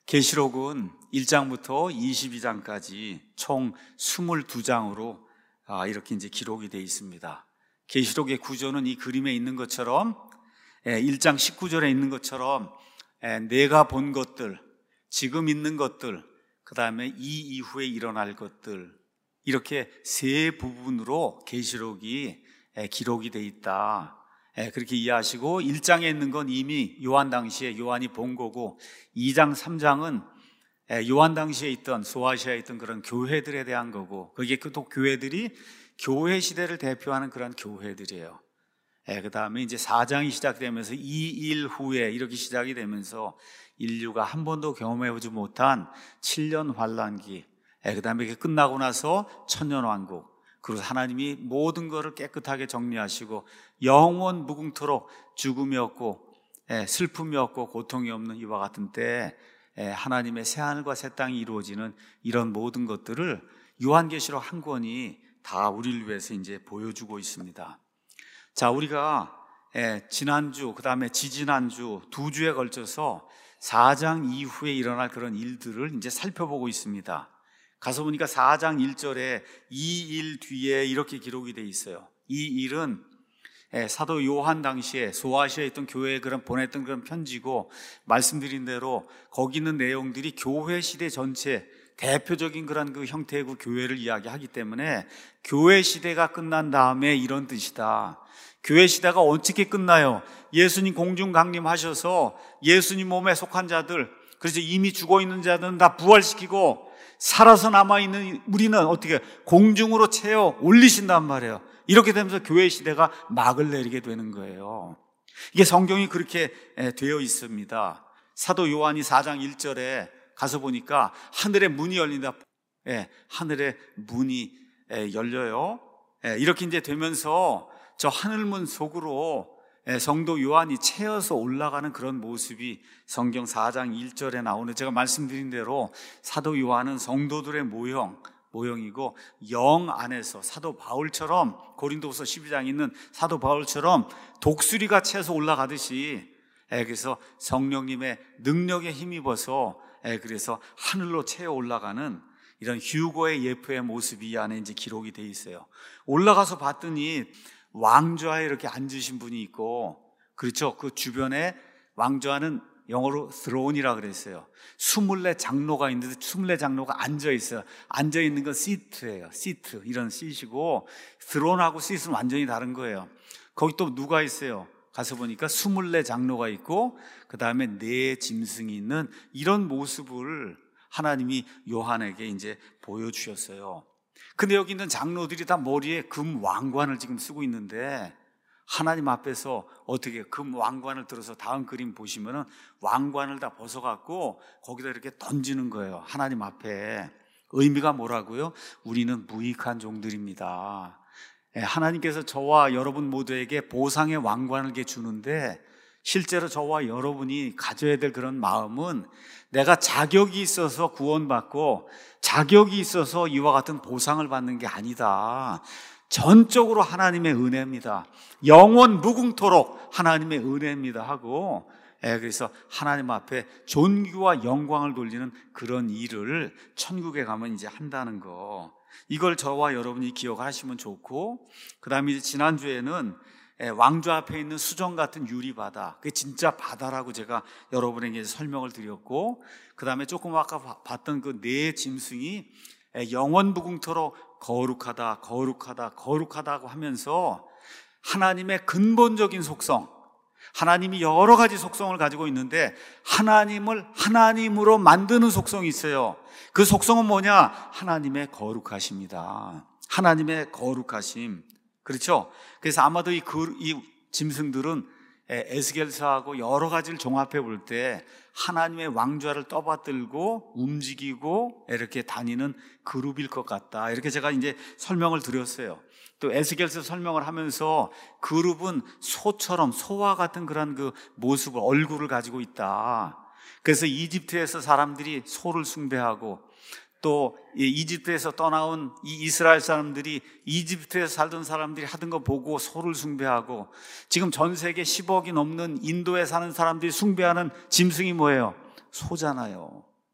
계시록은 1장부터 22장까지 총 22장으로 이렇게 이제 기록이 되어 있습니다. 계시록의 구조는 이 그림에 있는 것처럼 1장 19절에 있는 것처럼 내가 본 것들, 지금 있는 것들, 그 다음에 이 이후에 일어날 것들, 이렇게 세 부분으로 계시록이 기록이 되어 있다. 그렇게 이해하시고 1장에 있는 건 이미 요한 당시에 요한이 본 거고 2장, 3장은 요한 당시에 있던 소아시아에 있던 그런 교회들에 대한 거고 그게 또 교회들이 교회 시대를 대표하는 그런 교회들이에요. 그 다음에 이제 4장이 시작되면서 이 일 후에 이렇게 시작이 되면서 인류가 한 번도 경험해보지 못한 7년 환란기, 그 다음에 이게 끝나고 나서 천년왕국, 그리고 하나님이 모든 것을 깨끗하게 정리하시고 영원 무궁토록 죽음이 없고 슬픔이 없고 고통이 없는 이와 같은 때 하나님의 새하늘과 새 땅이 이루어지는 이런 모든 것들을 요한계시록 한 권이 다 우리를 위해서 이제 보여주고 있습니다. 자, 우리가 지난주, 그 다음에 지지난주 두 주에 걸쳐서 4장 이후에 일어날 그런 일들을 이제 살펴보고 있습니다. 가서 보니까 4장 1절에 이 일 뒤에 이렇게 기록이 되어 있어요. 이 일은 사도 요한 당시에 소아시아에 있던 교회에 보냈던 그런 편지고, 말씀드린 대로 거기 있는 내용들이 교회 시대 전체 대표적인 그런 그 형태의 그 교회를 이야기하기 때문에 교회 시대가 끝난 다음에 이런 뜻이다. 교회 시대가 어떻게 끝나요? 예수님 공중 강림하셔서 예수님 몸에 속한 자들, 그래서 이미 죽어있는 자들은 다 부활시키고 살아서 남아있는 우리는 어떻게 공중으로 채워 올리신단 말이에요. 이렇게 되면서 교회 시대가 막을 내리게 되는 거예요. 이게 성경이 그렇게 되어 있습니다. 사도 요한이 4장 1절에 가서 보니까 하늘의 문이 열린다. 하늘의 문이 열려요. 이렇게 이제 되면서 저 하늘문 속으로 성도 요한이 채어서 올라가는 그런 모습이 성경 4장 1절에 나오는, 제가 말씀드린 대로 사도 요한은 성도들의 모형이고 영 안에서 사도 바울처럼, 고린도후서 12장에 있는 사도 바울처럼 독수리가 채서 올라가듯이 그래서 성령님의 능력에 힘입어서 그래서 하늘로 채어 올라가는 이런 휴거의 예표의 모습이 이 안에 이제 기록이 돼 있어요. 올라가서 봤더니 왕좌에 이렇게 앉으신 분이 있고, 그렇죠? 그 주변에 왕좌는 영어로 throne이라 그랬어요. 24장로가 있는데 24장로가 앉아 있어요. 앉아 있는 건 시트예요. 시트, 이런 시트이고, throne하고 시트는 완전히 다른 거예요. 거기 또 누가 있어요? 가서 보니까 24장로가 있고, 그 다음에 4짐승이 있는 이런 모습을 하나님이 요한에게 이제 보여주셨어요. 근데 여기 있는 장로들이 다 머리에 금 왕관을 지금 쓰고 있는데, 하나님 앞에서 어떻게 금 왕관을 들어서 다음 그림 보시면은 왕관을 다 벗어갖고 거기다 이렇게 던지는 거예요. 하나님 앞에. 의미가 뭐라고요? 우리는 무익한 종들입니다. 하나님께서 저와 여러분 모두에게 보상의 왕관을 주는데, 실제로 저와 여러분이 가져야 될 그런 마음은 내가 자격이 있어서 구원받고 자격이 있어서 이와 같은 보상을 받는 게 아니다. 전적으로 하나님의 은혜입니다. 영원 무궁토록 하나님의 은혜입니다 하고, 그래서 하나님 앞에 존귀와 영광을 돌리는 그런 일을 천국에 가면 이제 한다는 거, 이걸 저와 여러분이 기억하시면 좋고, 그 다음에 이제 지난주에는 왕좌 앞에 있는 수정 같은 유리바다, 그게 진짜 바다라고 제가 여러분에게 설명을 드렸고, 그 다음에 조금 아까 봤던 그 4짐승이 영원 무궁토록 거룩하다, 거룩하다, 거룩하다고 하면서 하나님의 근본적인 속성, 하나님이 여러 가지 속성을 가지고 있는데 하나님을 하나님으로 만드는 속성이 있어요. 그 속성은 뭐냐? 하나님의 거룩하십니다. 하나님의 거룩하심. 그렇죠? 그래서 아마도 이 짐승들은 에스겔서하고 여러 가지를 종합해 볼 때 하나님의 왕좌를 떠받들고 움직이고 이렇게 다니는 그룹일 것 같다, 이렇게 제가 이제 설명을 드렸어요. 또 에스겔서 설명을 하면서 그룹은 소처럼, 소와 같은 그런 그 모습을, 얼굴을 가지고 있다. 그래서 이집트에서 사람들이 소를 숭배하고, 또 이집트에서 떠나온 이 이스라엘 사람들이 이집트에서 살던 사람들이 하던 거 보고 소를 숭배하고, 지금 전 세계 10억이 넘는 인도에 사는 사람들이 숭배하는 짐승이 뭐예요? 소잖아요.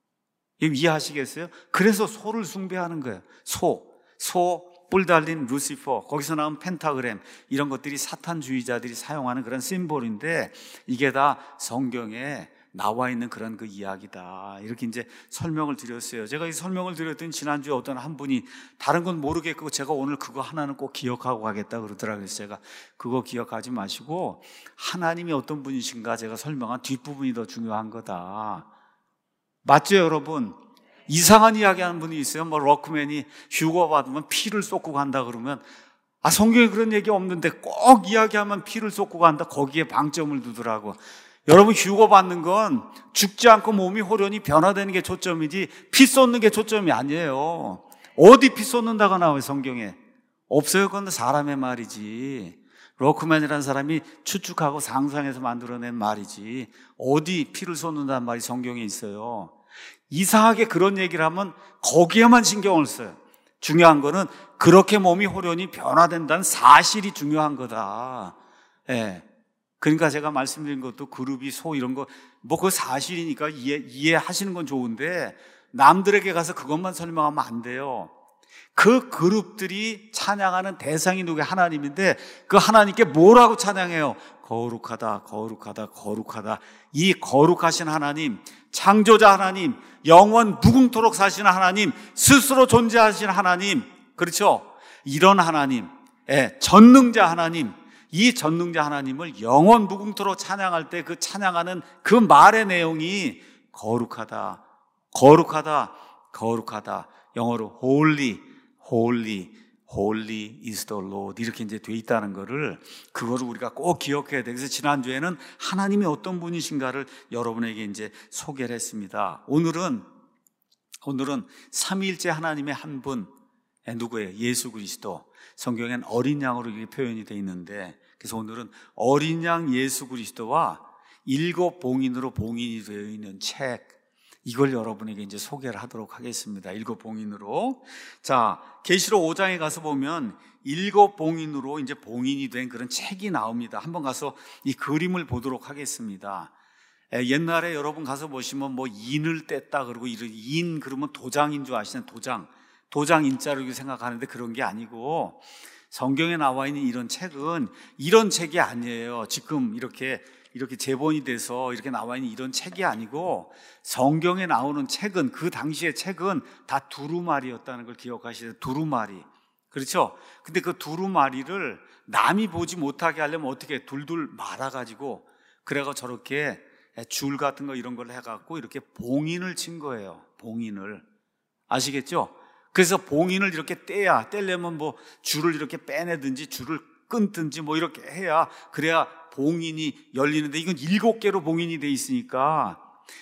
이해하시겠어요? 그래서 소를 숭배하는 거예요. 뿔 달린 루시퍼, 거기서 나온 펜타그램, 이런 것들이 사탄주의자들이 사용하는 그런 심볼인데 이게 다 성경에 나와 있는 그런 그 이야기다. 이렇게 이제 설명을 드렸어요. 제가 이 설명을 드렸더니 지난주에 어떤 한 분이 다른 건 모르겠고 제가 오늘 그거 하나는 꼭 기억하고 가겠다 그러더라고요. 그래서 제가 그거 기억하지 마시고 하나님이 어떤 분이신가 제가 설명한 뒷부분이 더 중요한 거다. 맞죠, 여러분? 이상한 이야기 하는 분이 있어요. 뭐 럭크맨이 휴가 받으면 피를 쏟고 간다 그러면 성경에 그런 얘기 없는데 꼭 이야기하면 피를 쏟고 간다. 거기에 방점을 두더라고. 여러분, 휴가 받는 건 죽지 않고 몸이 호련히 변화되는 게 초점이지 피 쏟는 게 초점이 아니에요. 어디 피 쏟는다가 나와요, 성경에? 없어요. 그건 사람의 말이지. 럭크맨이라는 사람이 추측하고 상상해서 만들어낸 말이지 어디 피를 쏟는다는 말이 성경에 있어요. 이상하게 그런 얘기를 하면 거기에만 신경을 써요. 중요한 거는 그렇게 몸이 호련히 변화된다는 사실이 중요한 거다. 예. 그러니까 제가 말씀드린 것도 그룹이 소 이런 거 뭐 그 사실이니까 이해하시는 건 좋은데 남들에게 가서 그것만 설명하면 안 돼요. 그 그룹들이 찬양하는 대상이 누구예요? 하나님인데 그 하나님께 뭐라고 찬양해요? 거룩하다, 거룩하다, 거룩하다. 이 거룩하신 하나님, 창조자 하나님, 영원 무궁토록 사시는 하나님, 스스로 존재하신 하나님, 그렇죠? 이런 하나님, 전능자 하나님, 이 전능자 하나님을 영원 무궁토록 찬양할 때 그 찬양하는 그 말의 내용이 거룩하다, 거룩하다, 거룩하다. 영어로 holy, holy, holy is the Lord 이렇게 이제 돼 있다는 거를 그거를 우리가 꼭 기억해야 돼. 그래서 지난주에는 하나님이 어떤 분이신가를 여러분에게 이제 소개를 했습니다. 오늘은 삼위일체 하나님의 한 분, 누구예요? 예수 그리스도. 성경엔 어린 양으로 이렇게 표현이 되어 있는데 그래서 오늘은 어린 양 예수 그리스도와 7 봉인으로 봉인이 되어 있는 책, 이걸 여러분에게 이제 소개를 하도록 하겠습니다. 7 봉인으로. 자, 계시록 5장에 가서 보면 7 봉인으로 이제 봉인이 된 그런 책이 나옵니다. 한번 가서 이 그림을 보도록 하겠습니다. 옛날에 여러분 가서 보시면 뭐 인을 뗐다 그러고 인 그러면 도장인 줄 아시는 도장 인자로 생각하는데 그런 게 아니고 성경에 나와 있는 이런 책은 이런 책이 아니에요. 지금 이렇게 재본이 돼서 이렇게 나와 있는 이런 책이 아니고 성경에 나오는 책은 그 당시의 책은 다 두루마리였다는 걸 기억하시죠? 두루마리. 그렇죠? 근데 그 두루마리를 남이 보지 못하게 하려면 어떻게 둘둘 말아가지고 그래가 저렇게 줄 같은 거 이런 걸 해갖고 이렇게 봉인을 친 거예요. 봉인을. 아시겠죠? 그래서 봉인을 이렇게 떼려면 뭐 줄을 이렇게 빼내든지 줄을 끊든지 뭐 이렇게 해야 그래야 봉인이 열리는데 이건 7개로 봉인이 돼 있으니까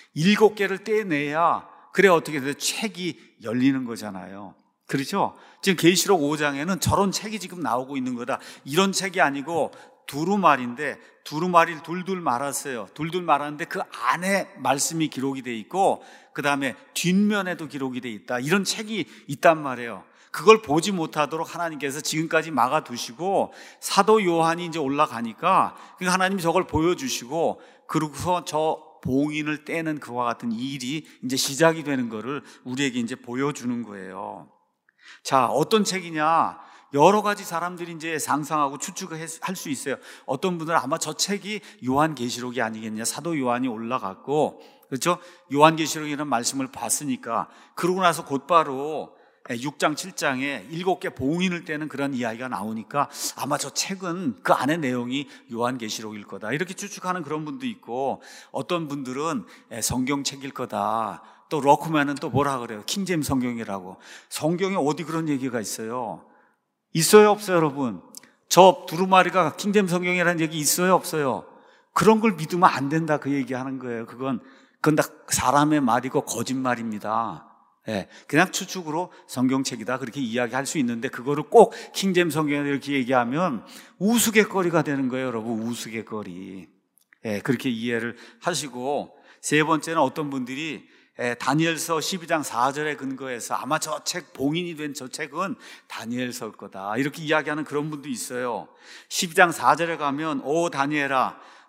7개를 떼내야 그래야 어떻게 돼요? 책이 열리는 거잖아요. 그렇죠? 지금 계시록 5장에는 저런 책이 지금 나오고 있는 거다. 이런 책이 아니고 두루마리인데 두루마리를 둘둘 말았어요. 둘둘 말았는데 그 안에 말씀이 기록이 돼 있고 그 다음에 뒷면에도 기록이 돼 있다. 이런 책이 있단 말이에요. 그걸 보지 못하도록 하나님께서 지금까지 막아두시고 사도 요한이 이제 올라가니까 하나님이 저걸 보여주시고 그러고서 저 봉인을 떼는 그와 같은 일이 이제 시작이 되는 거를 우리에게 이제 보여주는 거예요. 자, 어떤 책이냐? 여러 가지 사람들이 이제 상상하고 추측을 할 수 있어요. 어떤 분들은 아마 저 책이 요한계시록이 아니겠냐. 사도 요한이 올라갔고, 그렇죠? 요한계시록이라는 말씀을 봤으니까 그러고 나서 곧바로 6장, 7장에 7개 봉인을 떼는 그런 이야기가 나오니까 아마 저 책은 그 안의 내용이 요한계시록일 거다. 이렇게 추측하는 그런 분도 있고 어떤 분들은 성경책일 거다. 또 럭크맨은 또 뭐라 그래요? 킹제임스 성경이라고. 성경에 어디 그런 얘기가 있어요? 있어요, 없어요, 여러분? 저 두루마리가 킹제임스 성경이라는 얘기 있어요, 없어요? 그런 걸 믿으면 안 된다 그 얘기하는 거예요. 그건 다 사람의 말이고 거짓말입니다. 그냥 추측으로 성경책이다 그렇게 이야기할 수 있는데 그거를 꼭 킹제임스 성경에 이렇게 얘기하면 우스갯거리가 되는 거예요, 여러분. 우스갯거리. 그렇게 이해를 하시고 세 번째는 어떤 분들이 다니엘서 12장 4절에 근거해서 아마 저 책 봉인이 된 저 책은 다니엘서일 거다 이렇게 이야기하는 그런 분도 있어요. 12장 4절에 가면 오 다니엘아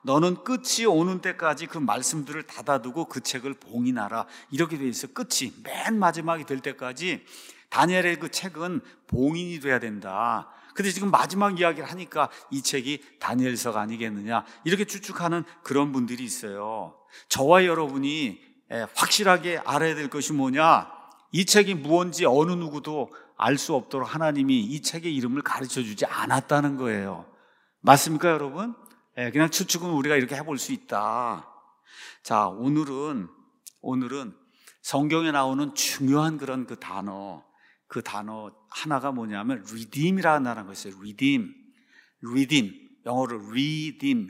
너는 끝이 오는 때까지 그 말씀들을 닫아두고 그 책을 봉인하라. 이렇게 돼 있어요. 끝이 맨 마지막이 될 때까지 다니엘의 그 책은 봉인이 돼야 된다. 근데 지금 마지막 이야기를 하니까 이 책이 다니엘서가 아니겠느냐, 이렇게 추측하는 그런 분들이 있어요. 저와 여러분이 확실하게 알아야 될 것이 뭐냐, 이 책이 무언지 어느 누구도 알 수 없도록 하나님이 이 책의 이름을 가르쳐 주지 않았다는 거예요. 맞습니까, 여러분? 그냥 추측은 우리가 이렇게 해볼 수 있다. 자, 오늘은 성경에 나오는 중요한 그런 그 단어 하나가 뭐냐면 redeem이라는 단어가 있어요. redeem, 영어로 redeem,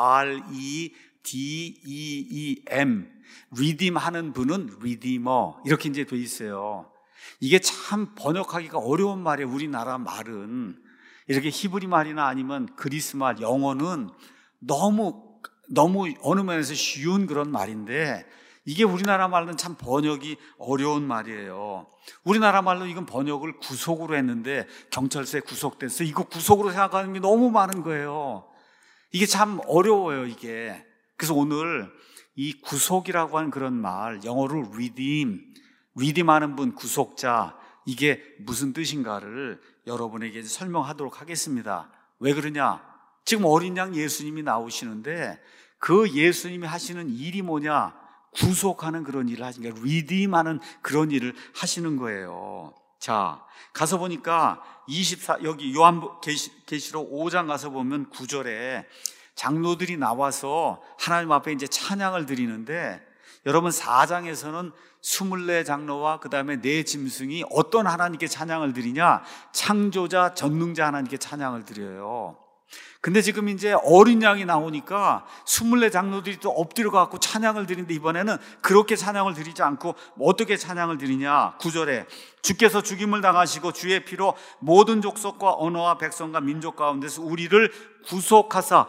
R-E-D-E-E-M, redeem 하는 분은 redeemer, 이렇게 이제 돼 있어요. 이게 참 번역하기가 어려운 말이에요. 우리나라 말은 이렇게 히브리 말이나 아니면 그리스 말, 영어는 너무 어느 면에서 쉬운 그런 말인데, 이게 우리나라 말로는 참 번역이 어려운 말이에요. 우리나라 말로 이건 번역을 구속으로 했는데 경찰서에 구속됐어, 이거 구속으로 생각하는 게 너무 많은 거예요. 이게 참 어려워요, 이게. 그래서 오늘 이 구속이라고 하는 그런 말, 영어로 redeem 하는 분, 구속자, 이게 무슨 뜻인가를 여러분에게 설명하도록 하겠습니다. 왜 그러냐? 지금 어린 양 예수님이 나오시는데 그 예수님이 하시는 일이 뭐냐? 구속하는 그런 일을 하시는 거예요. redeem하는 그런 일을 하시는 거예요. 자, 가서 보니까 여기 요한계시록 5장 가서 보면 9절에 장로들이 나와서 하나님 앞에 이제 찬양을 드리는데, 여러분 4장에서는 24장로와 그 다음에 4짐승이 어떤 하나님께 찬양을 드리냐? 창조자, 전능자 하나님께 찬양을 드려요. 근데 지금 이제 어린 양이 나오니까 24장로들이 또 엎드려 갖고 찬양을 드리는데, 이번에는 그렇게 찬양을 드리지 않고 어떻게 찬양을 드리냐? 9절에 주께서 죽임을 당하시고 주의 피로 모든 족속과 언어와 백성과 민족 가운데서 우리를 구속하사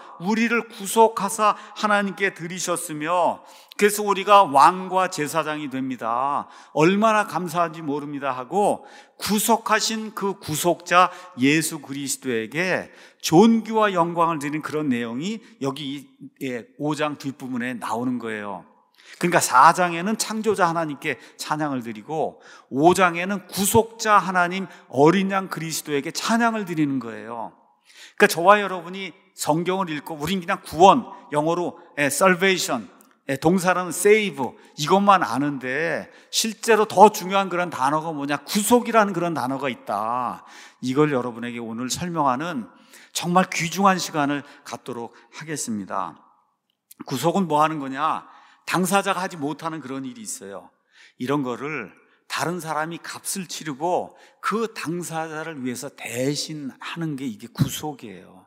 하나님께 드리셨으며, 그래서 우리가 왕과 제사장이 됩니다. 얼마나 감사한지 모릅니다 하고, 구속하신 그 구속자 예수 그리스도에게 존귀와 영광을 드리는 그런 내용이 여기 5장 뒷부분에 나오는 거예요. 그러니까 4장에는 창조자 하나님께 찬양을 드리고 5장에는 구속자 하나님 어린 양 그리스도에게 찬양을 드리는 거예요. 그러니까 저와 여러분이 성경을 읽고 우린 그냥 구원, 영어로 salvation, 동사는 save, 이것만 아는데 실제로 더 중요한 그런 단어가 뭐냐? 구속이라는 그런 단어가 있다. 이걸 여러분에게 오늘 설명하는 정말 귀중한 시간을 갖도록 하겠습니다. 구속은 뭐 하는 거냐? 당사자가 하지 못하는 그런 일이 있어요. 이런 거를 다른 사람이 값을 치르고 그 당사자를 위해서 대신 하는 게 이게 구속이에요.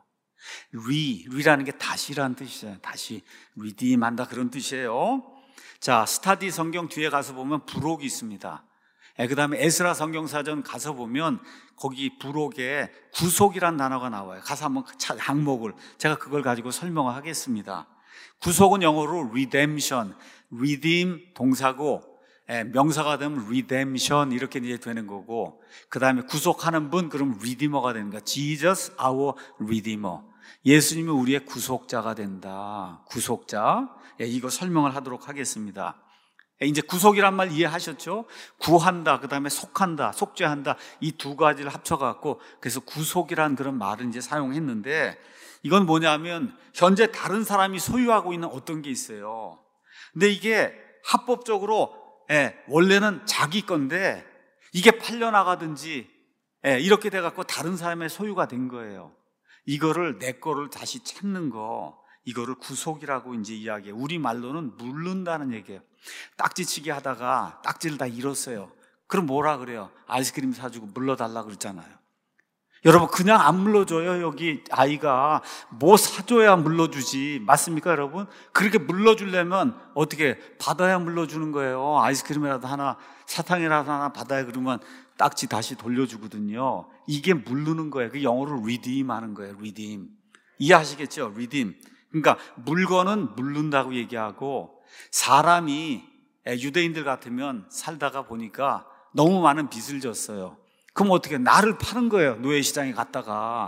리라는 게 다시라는 뜻이잖아요. 다시 redeem한다, 그런 뜻이에요. 자, 스타디 성경 뒤에 가서 보면 부록이 있습니다. 그 다음에 에스라 성경사전 가서 보면 거기 부록에 구속이란 단어가 나와요. 가서 한번 항목을 제가 그걸 가지고 설명을 하겠습니다. 구속은 영어로 redemption, redeem 동사고, 명사가 되면 redemption 이렇게 이제 되는 거고, 그 다음에 구속하는 분, 그럼 redeemer가 되는 거야. Jesus our redeemer, 예수님이 우리의 구속자가 된다. 구속자. 이거 설명을 하도록 하겠습니다. 이제 구속이란 말 이해하셨죠? 구한다, 그 다음에 속한다, 속죄한다, 이 두 가지를 합쳐갖고 그래서 구속이란 그런 말을 이제 사용했는데, 이건 뭐냐면 현재 다른 사람이 소유하고 있는 어떤 게 있어요. 근데 이게 합법적으로 원래는 자기 건데 이게 팔려나가든지 이렇게 돼갖고 다른 사람의 소유가 된 거예요. 이거를 내 거를 다시 찾는 거, 이거를 구속이라고 이제 이야기해요. 우리 말로는 물른다는 얘기예요. 딱지치기 하다가 딱지를 다 잃었어요. 그럼 뭐라 그래요? 아이스크림 사주고 물러달라 그랬잖아요. 여러분, 그냥 안 물러줘요. 여기 아이가 뭐 사줘야 물러주지. 맞습니까, 여러분? 그렇게 물러주려면 어떻게 받아야 물러주는 거예요. 아이스크림이라도 하나, 사탕이라도 하나 받아야, 그러면 딱지 다시 돌려주거든요. 이게 물르는 거예요. 그 영어로 redeem 하는 거예요. redeem. 이해하시겠죠? redeem. 그러니까 물건은 물른다고 얘기하고, 사람이 유대인들 같으면 살다가 보니까 너무 많은 빚을 졌어요. 그럼 어떻게? 나를 파는 거예요. 노예시장에 갔다가.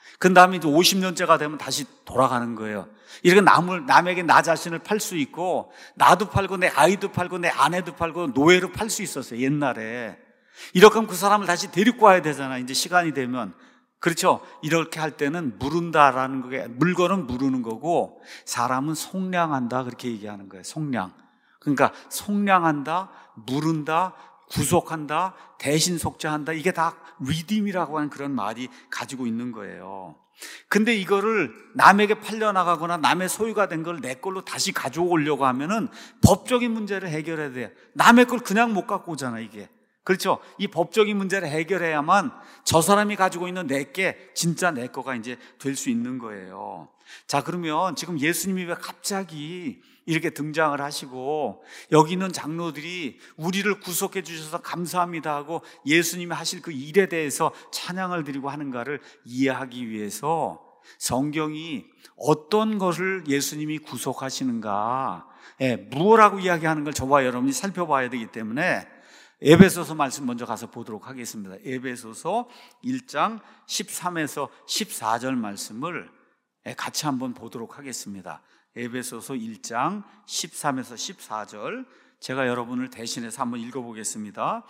그 다음에 이제 50년째가 되면 다시 돌아가는 거예요. 이렇게 남에게 나 자신을 팔 수 있고, 나도 팔고 내 아이도 팔고 내 아내도 팔고 노예로 팔 수 있었어요, 옛날에. 이렇게 하면 그 사람을 다시 데리고 와야 되잖아, 이제 시간이 되면. 그렇죠? 이렇게 할 때는 무른다라는 게, 물건은 무르는 거고 사람은 속량한다, 그렇게 얘기하는 거예요. 속량. 그러니까 속량한다, 무른다, 구속한다, 대신 속죄한다, 이게 다 리딤이라고 하는 그런 말이 가지고 있는 거예요. 근데 이거를 남에게 팔려나가거나 남의 소유가 된 걸 내 걸로 다시 가져오려고 하면은 법적인 문제를 해결해야 돼요. 남의 걸 그냥 못 갖고 오잖아, 이게. 그렇죠? 이 법적인 문제를 해결해야만 저 사람이 가지고 있는 내게 진짜 내 거가 이제 될 수 있는 거예요. 자, 그러면 지금 예수님이 왜 갑자기 이렇게 등장을 하시고 여기 있는 장로들이 우리를 구속해 주셔서 감사합니다 하고 예수님이 하실 그 일에 대해서 찬양을 드리고 하는가를 이해하기 위해서 성경이 어떤 것을 예수님이 구속하시는가, 무엇이라고 이야기하는 걸 저와 여러분이 살펴봐야 되기 때문에 에베소서 말씀 먼저 가서 보도록 하겠습니다. 에베소서 1장 13에서 14절 말씀을 같이 한번 보도록 하겠습니다. 에베소서 1장 13에서 14절, 제가 여러분을 대신해서 한번 읽어보겠습니다.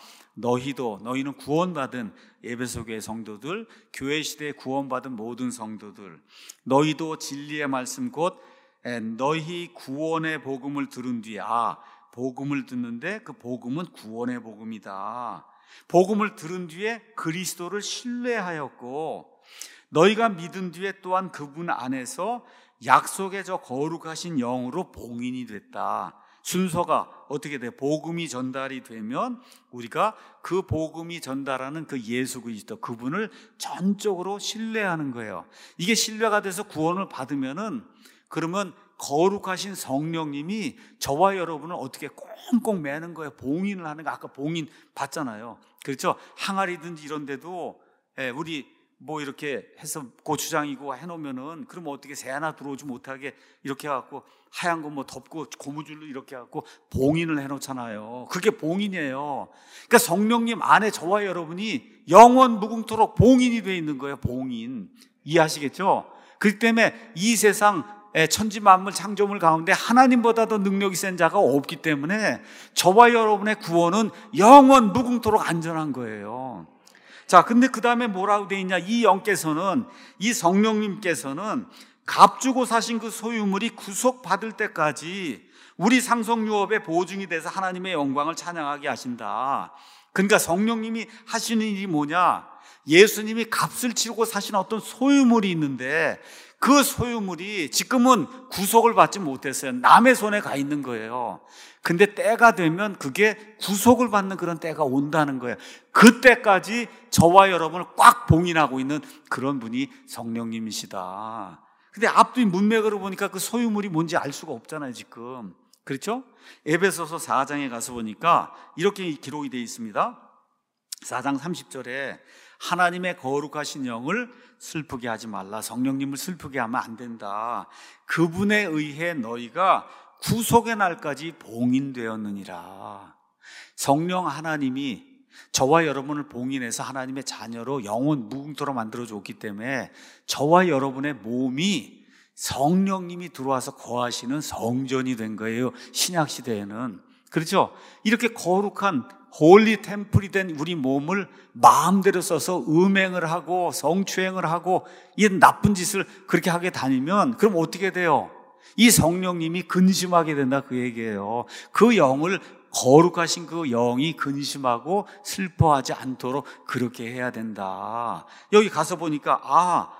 너희는 구원받은 에베소 교회 성도들, 교회 시대에 구원받은 모든 성도들, 너희도 진리의 말씀 곧 너희 구원의 복음을 들은 뒤에, 복음을 듣는데 그 복음은 구원의 복음이다. 복음을 들은 뒤에 그리스도를 신뢰하였고 너희가 믿은 뒤에 또한 그분 안에서 약속의 저 거룩하신 영으로 봉인이 됐다. 순서가 어떻게 돼? 복음이 전달이 되면 우리가 그 복음이 전달하는 그 예수 그리스도, 그분을 전적으로 신뢰하는 거예요. 이게 신뢰가 돼서 구원을 받으면은, 그러면 거룩하신 성령님이 저와 여러분을 어떻게 꽁꽁 매는 거예요. 봉인을 하는 거. 아까 봉인 봤잖아요. 그렇죠? 항아리든지 이런 데도 우리 뭐 이렇게 해서 고추장이고 해놓으면은, 그러면 어떻게 새 하나 들어오지 못하게 이렇게 해갖고 하얀 거 뭐 덮고 고무줄로 이렇게 해갖고 봉인을 해놓잖아요. 그게 봉인이에요. 그러니까 성령님 안에 저와 여러분이 영원 무궁토록 봉인이 돼 있는 거예요. 봉인. 이해하시겠죠? 그렇기 때문에 이 세상 천지 만물 창조물 가운데 하나님보다 더 능력이 센 자가 없기 때문에 저와 여러분의 구원은 영원 무궁토록 안전한 거예요. 자, 근데 그 다음에 뭐라고 돼 있냐? 이 영께서는, 이 성령님께서는 값주고 사신 그 소유물이 구속받을 때까지 우리 상속유업의 보증이 돼서 하나님의 영광을 찬양하게 하신다. 그러니까 성령님이 하시는 일이 뭐냐? 예수님이 값을 치르고 사신 어떤 소유물이 있는데 그 소유물이 지금은 구속을 받지 못했어요. 남의 손에 가 있는 거예요. 근데 때가 되면 그게 구속을 받는 그런 때가 온다는 거예요. 그때까지 저와 여러분을 꽉 봉인하고 있는 그런 분이 성령님이시다. 근데 앞뒤 문맥으로 보니까 그 소유물이 뭔지 알 수가 없잖아요, 지금. 그렇죠? 에베소서 4장에 가서 보니까 이렇게 기록이 되어 있습니다. 4장 30절에 하나님의 거룩하신 영을 슬프게 하지 말라. 성령님을 슬프게 하면 안 된다. 그분에 의해 너희가 구속의 날까지 봉인되었느니라. 성령 하나님이 저와 여러분을 봉인해서 하나님의 자녀로 영원 무궁토록 만들어줬기 때문에 저와 여러분의 몸이 성령님이 들어와서 거하시는 성전이 된 거예요. 신약시대에는. 그렇죠? 이렇게 거룩한 홀리 템플이 된 우리 몸을 마음대로 써서 음행을 하고 성추행을 하고 이 나쁜 짓을 그렇게 하게 다니면 그럼 어떻게 돼요? 이 성령님이 근심하게 된다, 그 얘기예요. 그 영을, 거룩하신 그 영이 근심하고 슬퍼하지 않도록 그렇게 해야 된다. 여기 가서 보니까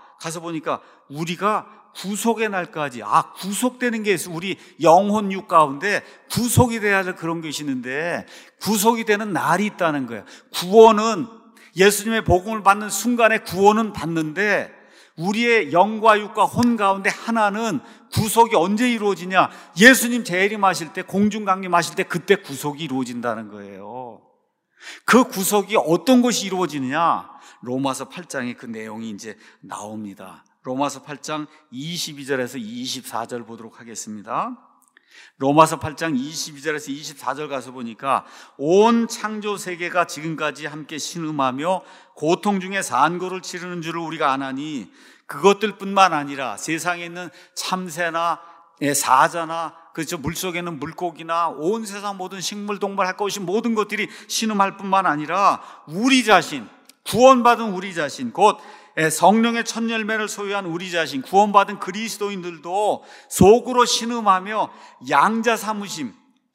우리가 구속의 날까지, 구속되는 게 있어. 우리 영혼 육 가운데 구속이 돼야 될 그런 것이 있는데 구속이 되는 날이 있다는 거예요. 구원은 예수님의 복음을 받는 순간에 구원은 받는데 우리의 영과 육과 혼 가운데 하나는 구속이 언제 이루어지냐? 예수님 재림하실 때, 공중강림하실 때, 그때 구속이 이루어진다는 거예요. 그 구속이 어떤 것이 이루어지느냐? 로마서 8장에 그 내용이 이제 나옵니다. 로마서 8장 22절에서 24절 보도록 하겠습니다. 로마서 8장 22절에서 24절 가서 보니까 온 창조 세계가 지금까지 함께 신음하며 고통 중에 산고를 치르는 줄을 우리가 아나니 그것들뿐만 아니라 세상에 있는 참새나 사자나 그렇죠, 물속에 있는 물고기나 온 세상 모든 식물, 동물, 할 것이 모든 것들이 신음할 뿐만 아니라 우리 자신, 구원받은 우리 자신, 곧 성령의 첫 열매를 소유한 우리 자신, 구원받은 그리스도인들도 속으로 신음하며 양자 삼으심이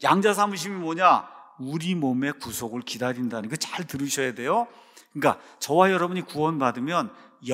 뭐냐? 우리 몸의 구속을 기다린다는 거 잘 들으셔야 돼요. 그러니까 저와 여러분이 구원받으면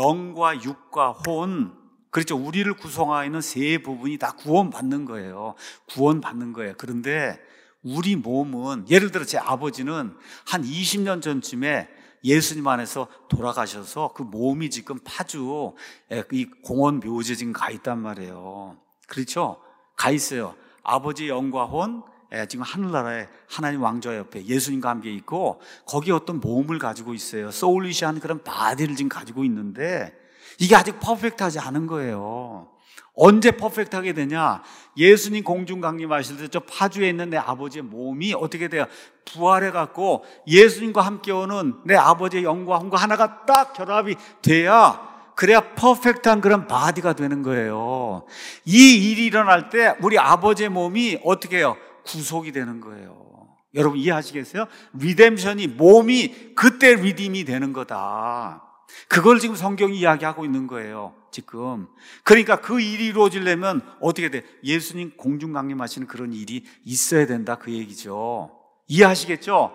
영과 육과 혼, 그렇죠, 우리를 구성하는 세 부분이 다 구원받는 거예요. 구원받는 거예요. 그런데 우리 몸은, 예를 들어 제 아버지는 한 20년 전쯤에 예수님 안에서 돌아가셔서 그 몸이 지금 파주 이 공원 묘지에 지금 가 있단 말이에요. 그렇죠? 가 있어요. 아버지 영과 혼, 지금 하늘나라에 하나님 왕좌 옆에 예수님과 함께 있고, 거기 어떤 몸을 가지고 있어요. 소울리시한 그런 바디를 지금 가지고 있는데 이게 아직 퍼펙트하지 않은 거예요. 언제 퍼펙트하게 되냐? 예수님 공중 강림하실 때 저 파주에 있는 내 아버지의 몸이 어떻게 돼요? 부활해 갖고 예수님과 함께 오는 내 아버지의 영과 혼과 하나가 딱 결합이 돼야, 그래야 퍼펙트한 그런 바디가 되는 거예요. 이 일이 일어날 때 우리 아버지의 몸이 어떻게 해요? 구속이 되는 거예요. 여러분 이해하시겠어요? 리뎀션이, 몸이 그때 리딤이 되는 거다. 그걸 지금 성경이 이야기하고 있는 거예요, 지금. 그러니까 그 일이 이루어지려면 어떻게 돼? 예수님 공중 강림하시는 그런 일이 있어야 된다, 그 얘기죠. 이해하시겠죠?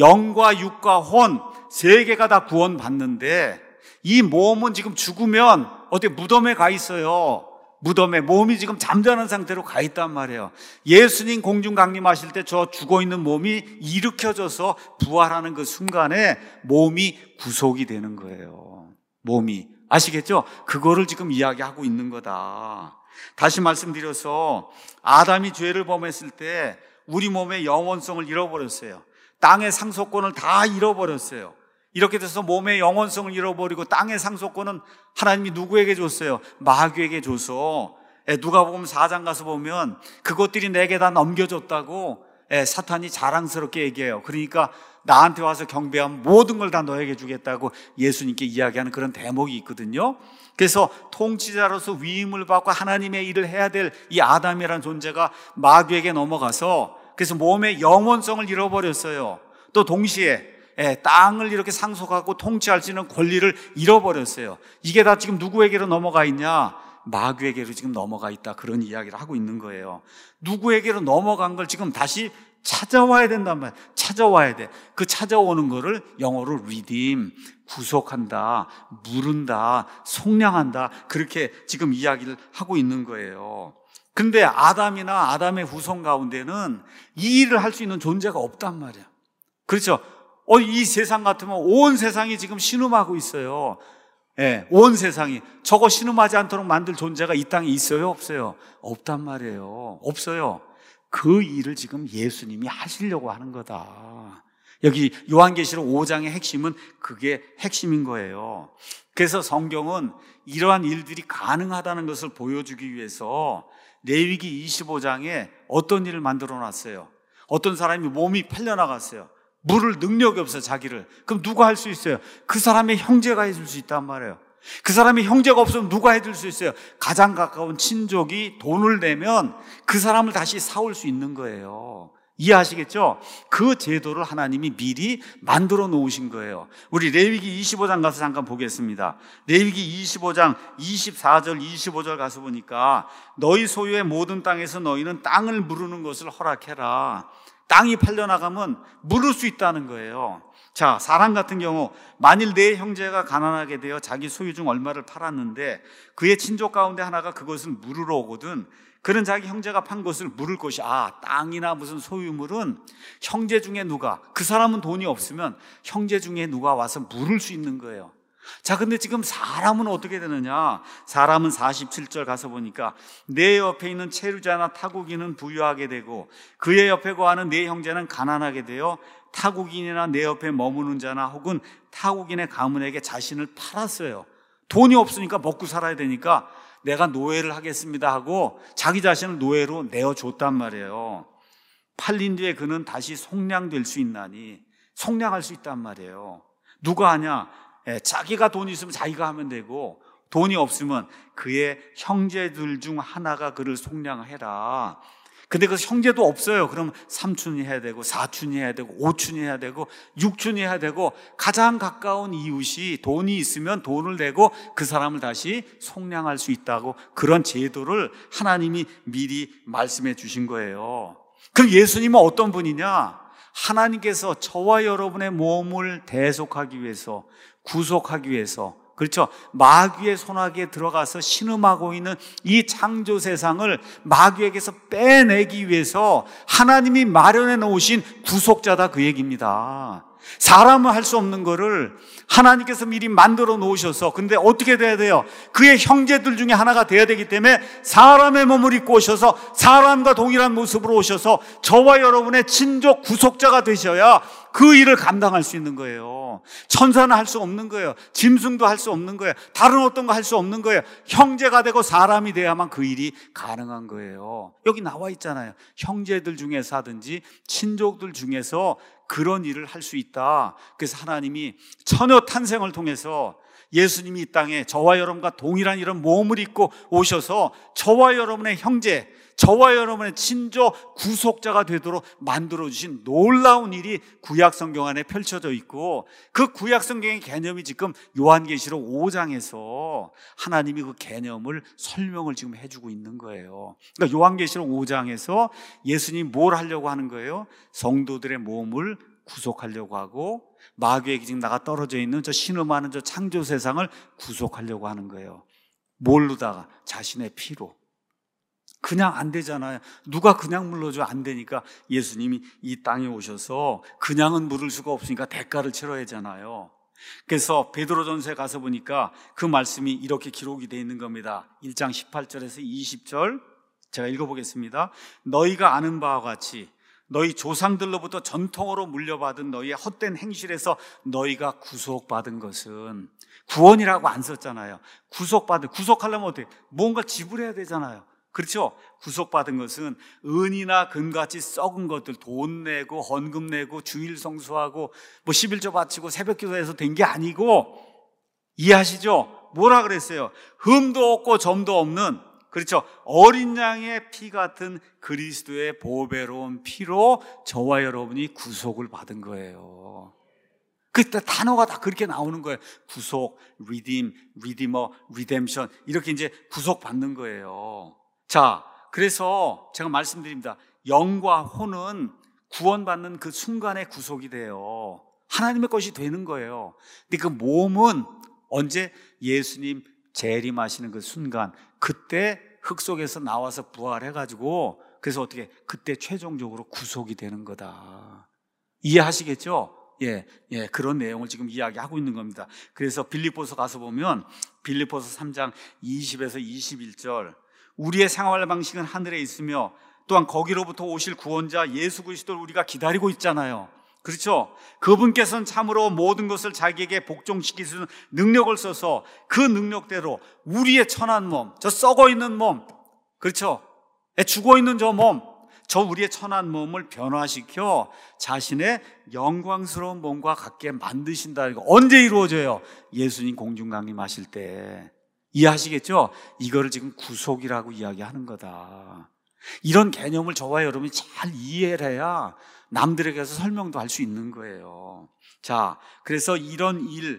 영과 육과 혼 세 개가 다 구원받는데 이 몸은 지금 죽으면 어디 무덤에 가 있어요. 무덤에 몸이 지금 잠자는 상태로 가 있단 말이에요. 예수님 공중 강림하실 때 저 죽어있는 몸이 일으켜져서 부활하는 그 순간에 몸이 구속이 되는 거예요. 몸이. 아시겠죠? 그거를 지금 이야기하고 있는 거다. 다시 말씀드려서 아담이 죄를 범했을 때 우리 몸의 영원성을 잃어버렸어요. 땅의 상속권을 다 잃어버렸어요. 이렇게 돼서 몸의 영원성을 잃어버리고 땅의 상속권은 하나님이 누구에게 줬어요? 마귀에게 줘서, 누가복음 4장 가서 보면 그것들이 내게 다 넘겨줬다고 사탄이 자랑스럽게 얘기해요. 그러니까 나한테 와서 경배하면 모든 걸 다 너에게 주겠다고 예수님께 이야기하는 그런 대목이 있거든요. 그래서 통치자로서 위임을 받고 하나님의 일을 해야 될 이 아담이라는 존재가 마귀에게 넘어가서, 그래서 몸의 영원성을 잃어버렸어요. 또 동시에 땅을 이렇게 상속하고 통치할 수 있는 권리를 잃어버렸어요. 이게 다 지금 누구에게로 넘어가 있냐? 마귀에게로 지금 넘어가 있다, 그런 이야기를 하고 있는 거예요. 누구에게로 넘어간 걸 지금 다시 찾아와야 된단 말이에요. 찾아와야 돼. 그 찾아오는 거를 영어로 redeem, 구속한다, 물은다, 속량한다, 그렇게 지금 이야기를 하고 있는 거예요. 근데 아담이나 아담의 후손 가운데는 이 일을 할 수 있는 존재가 없단 말이에요. 그렇죠? 이 세상 같으면 온 세상이 지금 신음하고 있어요. 온 세상이. 저거 신음하지 않도록 만들 존재가 이 땅에 있어요? 없어요? 없단 말이에요. 없어요. 그 일을 지금 예수님이 하시려고 하는 거다. 여기 요한계시록 5장의 핵심은 그게 핵심인 거예요. 그래서 성경은 이러한 일들이 가능하다는 것을 보여주기 위해서 레위기 25장에 어떤 일을 만들어 놨어요? 어떤 사람이 몸이 팔려나갔어요. 물을 능력이 없어요, 자기를. 그럼 누가 할 수 있어요? 그 사람의 형제가 해줄 수 있단 말이에요. 그 사람의 형제가 없으면 누가 해줄 수 있어요? 가장 가까운 친족이 돈을 내면 그 사람을 다시 사올 수 있는 거예요. 이해하시겠죠? 그 제도를 하나님이 미리 만들어 놓으신 거예요. 우리 레위기 25장 가서 잠깐 보겠습니다. 레위기 25장 24절 25절 가서 보니까 너희 소유의 모든 땅에서 너희는 땅을 무르는 것을 허락해라. 땅이 팔려나가면 물을 수 있다는 거예요. 자, 사람 같은 경우 만일 내 형제가 가난하게 되어 자기 소유 중 얼마를 팔았는데 그의 친족 가운데 하나가 그것을 물으러 오거든, 그는 자기 형제가 판 것을 물을 것이, 땅이나 무슨 소유물은 형제 중에 누가, 그 사람은 돈이 없으면 형제 중에 누가 와서 물을 수 있는 거예요. 자, 근데 지금 사람은 어떻게 되느냐? 사람은 47절 가서 보니까 내 옆에 있는 체류자나 타국인은 부유하게 되고 그의 옆에 거하는 내 형제는 가난하게 되어 타국인이나 내 옆에 머무는 자나 혹은 타국인의 가문에게 자신을 팔았어요. 돈이 없으니까 먹고 살아야 되니까 내가 노예를 하겠습니다 하고 자기 자신을 노예로 내어줬단 말이에요. 팔린 뒤에 그는 다시 속량될 수 있나니, 속량할 수 있단 말이에요. 누가 하냐? 자기가 돈이 있으면 자기가 하면 되고 돈이 없으면 그의 형제들 중 하나가 그를 속량해라. 근데 그 형제도 없어요. 그럼 삼촌이 해야 되고 사촌이 해야 되고 오촌이 해야 되고 육촌이 해야 되고 가장 가까운 이웃이 돈이 있으면 돈을 내고 그 사람을 다시 속량할 수 있다고, 그런 제도를 하나님이 미리 말씀해 주신 거예요. 그럼 예수님은 어떤 분이냐? 하나님께서 저와 여러분의 몸을 대속하기 위해서, 구속하기 위해서, 그렇죠, 마귀의 손아귀에 들어가서 신음하고 있는 이 창조 세상을 마귀에게서 빼내기 위해서 하나님이 마련해 놓으신 구속자다, 그 얘기입니다. 사람은 할 수 없는 거를 하나님께서 미리 만들어 놓으셔서, 근데 어떻게 돼야 돼요? 그의 형제들 중에 하나가 돼야 되기 때문에 사람의 몸을 입고 오셔서 사람과 동일한 모습으로 오셔서 저와 여러분의 친족 구속자가 되셔야 그 일을 감당할 수 있는 거예요. 천사는 할 수 없는 거예요. 짐승도 할 수 없는 거예요. 다른 어떤 거 할 수 없는 거예요. 형제가 되고 사람이 돼야만 그 일이 가능한 거예요. 여기 나와 있잖아요. 형제들 중에서 하든지 친족들 중에서 그런 일을 할 수 있다. 그래서 하나님이 처녀 탄생을 통해서 예수님이 이 땅에 저와 여러분과 동일한 이런 몸을 입고 오셔서 저와 여러분의 형제, 저와 여러분의 친족 구속자가 되도록 만들어주신 놀라운 일이 구약 성경 안에 펼쳐져 있고, 그 구약 성경의 개념이 지금 요한계시록 5장에서 하나님이 그 개념을 설명을 지금 해주고 있는 거예요. 그러니까 요한계시록 5장에서 예수님이 뭘 하려고 하는 거예요? 성도들의 몸을 구속하려고 하고, 마귀에게 지금 나가 떨어져 있는 저 신음하는 저 창조 세상을 구속하려고 하는 거예요. 뭘로다가? 자신의 피로. 그냥 안 되잖아요. 누가 그냥 물러줘? 안 되니까 예수님이 이 땅에 오셔서 그냥은 물을 수가 없으니까 대가를 치러야 하잖아요. 그래서 베드로전서에 가서 보니까 그 말씀이 이렇게 기록이 되어 있는 겁니다. 1장 18절에서 20절 제가 읽어보겠습니다. 너희가 아는 바와 같이 너희 조상들로부터 전통으로 물려받은 너희의 헛된 행실에서 너희가 구속받은 것은, 구원이라고 안 썼잖아요. 구속하려면 어떻게? 뭔가 지불해야 되잖아요. 그렇죠? 구속받은 것은 은이나 금같이 썩은 것들, 돈 내고 헌금 내고 주일 성수하고 뭐 11조 바치고 새벽기도해서 된 게 아니고, 이해하시죠? 뭐라 그랬어요? 흠도 없고 점도 없는, 그렇죠, 어린 양의 피 같은 그리스도의 보배로운 피로 저와 여러분이 구속을 받은 거예요. 그때 단어가 다 그렇게 나오는 거예요. 구속, redeem, redeemer, redemption, 이렇게 이제 구속받는 거예요. 자, 그래서 제가 말씀드립니다. 영과 혼은 구원받는 그 순간에 구속이 돼요. 하나님의 것이 되는 거예요. 근데 그 몸은 언제? 예수님 재림하시는 그 순간, 그때 흙 속에서 나와서 부활해가지고, 그래서 어떻게? 그때 최종적으로 구속이 되는 거다. 이해하시겠죠? 예, 그런 내용을 지금 이야기하고 있는 겁니다. 그래서 빌립보서 가서 보면 빌립보서 3장 20에서 21절, 우리의 생활 방식은 하늘에 있으며 또한 거기로부터 오실 구원자 예수 그리스도를 우리가 기다리고 있잖아요. 그렇죠? 그분께서는 참으로 모든 것을 자기에게 복종시킬 수 있는 능력을 써서 그 능력대로 우리의 천한 몸, 저 썩어 있는 몸, 그렇죠? 죽어 있는 저 몸, 저 우리의 천한 몸을 변화시켜 자신의 영광스러운 몸과 같게 만드신다. 이거 언제 이루어져요? 예수님 공중강림하실 때. 이해하시겠죠? 이거를 지금 구속이라고 이야기하는 거다. 이런 개념을 저와 여러분이 잘 이해를 해야 남들에게서 설명도 할 수 있는 거예요. 자, 그래서 이런 일,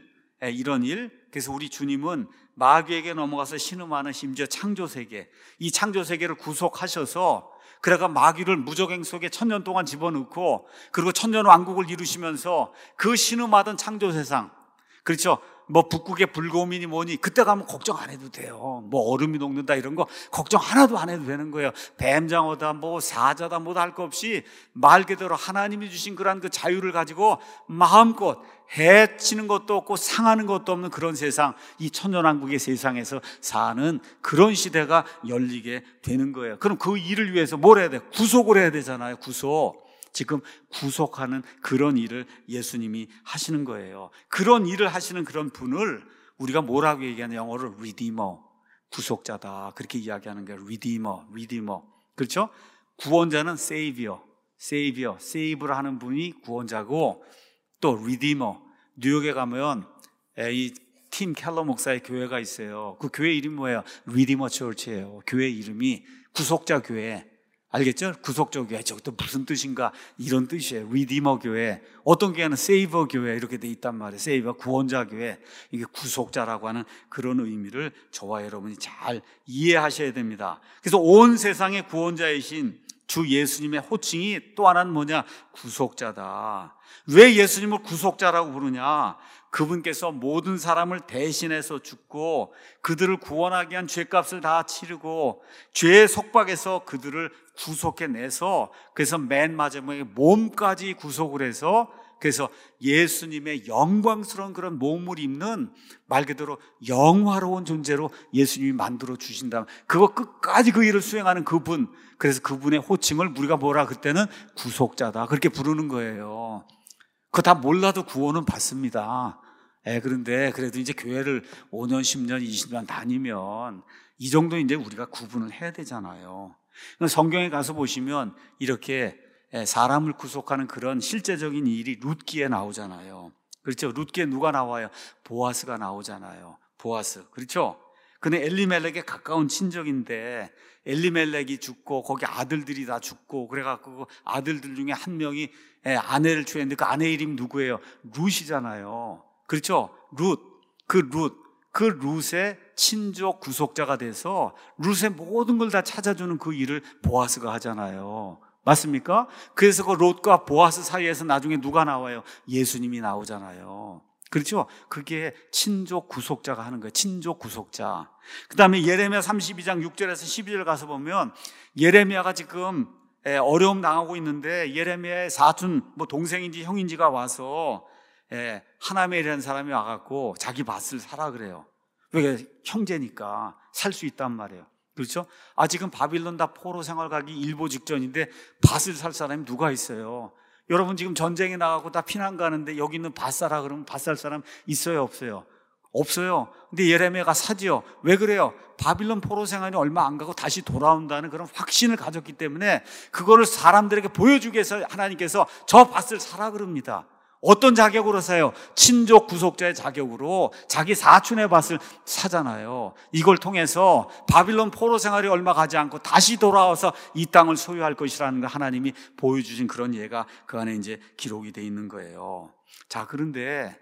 그래서 우리 주님은 마귀에게 넘어가서 신음하는 심지어 창조세계, 이 창조세계를 구속하셔서, 그래가 마귀를 무적행 속에 1000년 동안 집어넣고, 그리고 천년왕국을 이루시면서 그 신음하던 창조세상, 그렇죠? 뭐 북극의 불곰이니 뭐니 그때 가면 걱정 안 해도 돼요. 뭐 얼음이 녹는다 이런 거 걱정 하나도 안 해도 되는 거예요. 뱀장어다 뭐 사자다 뭐다 할 거 없이 말 그대로 하나님이 주신 그런 그 자유를 가지고 마음껏 해치는 것도 없고 상하는 것도 없는 그런 세상, 이 천년왕국의 세상에서 사는 그런 시대가 열리게 되는 거예요. 그럼 그 일을 위해서 뭘 해야 돼? 구속을 해야 되잖아요. 구속. 지금 구속하는 그런 일을 예수님이 하시는 거예요. 그런 일을 하시는 그런 분을 우리가 뭐라고 얘기하냐? 영어로 redeemer, 구속자다, 그렇게 이야기하는 거예요. redeemer. 그렇죠? 구원자는 savior, save를 하는 분이 구원자고, 또 redeemer, 뉴욕에 가면 이 팀 켈러 목사의 교회가 있어요. 그 교회 이름이 뭐예요? 리디머 처치예요. 교회 이름이 구속자 교회. 알겠죠? 구속자 교회. 저것도 무슨 뜻인가? 이런 뜻이에요. 리디머 교회. 어떤 교회는 세이버 교회 이렇게 돼 있단 말이에요. 세이버 구원자 교회. 이게 구속자라고 하는 그런 의미를 저와 여러분이 잘 이해하셔야 됩니다. 그래서 온 세상의 구원자이신 주 예수님의 호칭이 또 하나는 뭐냐? 구속자다. 왜 예수님을 구속자라고 부르냐? 그분께서 모든 사람을 대신해서 죽고 그들을 구원하기 위한 죄값을 다 치르고 죄의 속박에서 그들을 구속해내서 그래서 맨 마지막에 몸까지 구속을 해서 그래서 예수님의 영광스러운 그런 몸을 입는 말 그대로 영화로운 존재로 예수님이 만들어 주신다. 그거 끝까지 그 일을 수행하는 그분. 그래서 그분의 호칭을 우리가 뭐라 그때는 구속자다. 그렇게 부르는 거예요. 그거 다 몰라도 구원은 받습니다. 그런데 그래도 이제 교회를 5년, 10년, 20년 다니면 이 정도 이제 우리가 구분을 해야 되잖아요. 성경에 가서 보시면 이렇게 사람을 구속하는 그런 실제적인 일이 룻기에 나오잖아요. 그렇죠? 룻기에 누가 나와요? 보아스가 나오잖아요. 보아스. 그렇죠? 그는 엘리멜렉의 가까운 친족인데 엘리멜렉이 죽고 거기 아들들이 다 죽고 그래갖고 아들들 중에 한 명이 아내를 취했는데 그 아내 이름이 누구예요? 룻이잖아요. 그렇죠? 그 룻의 친족 구속자가 돼서 룻의 모든 걸 다 찾아주는 그 일을 보아스가 하잖아요. 맞습니까? 그래서 그 롯과 보아스 사이에서 나중에 누가 나와요? 예수님이 나오잖아요. 그렇죠? 그게 친족 구속자가 하는 거예요. 친족 구속자. 그 다음에 예레미야 32장 6절에서 12절 가서 보면 예레미야가 지금 어려움 당하고 있는데 예레미야의 사촌 동생인지 형인지가 와서 하나멜이라는 사람이 와갖고 자기 밭을 사라 그래요. 왜? 형제니까 살 수 있단 말이에요. 그렇죠? 지금 바빌론 다 포로 생활 가기 일보 직전인데 밭을 살 사람이 누가 있어요? 여러분 지금 전쟁에 나가고 다 피난 가는데 여기 있는 밭 사라 그러면 밭 살 사람 있어요? 없어요? 없어요. 근데 예레미야가 사지요. 왜 그래요? 바빌론 포로 생활이 얼마 안 가고 다시 돌아온다는 그런 확신을 가졌기 때문에 그거를 사람들에게 보여주기 위해서 하나님께서 저 밭을 사라 그럽니다. 어떤 자격으로 사요? 친족 구속자의 자격으로 자기 사촌의 밭을 사잖아요. 이걸 통해서 바빌론 포로 생활이 얼마 가지 않고 다시 돌아와서 이 땅을 소유할 것이라는 걸 하나님이 보여주신 그런 예가 그 안에 이제 기록이 돼 있는 거예요. 자, 그런데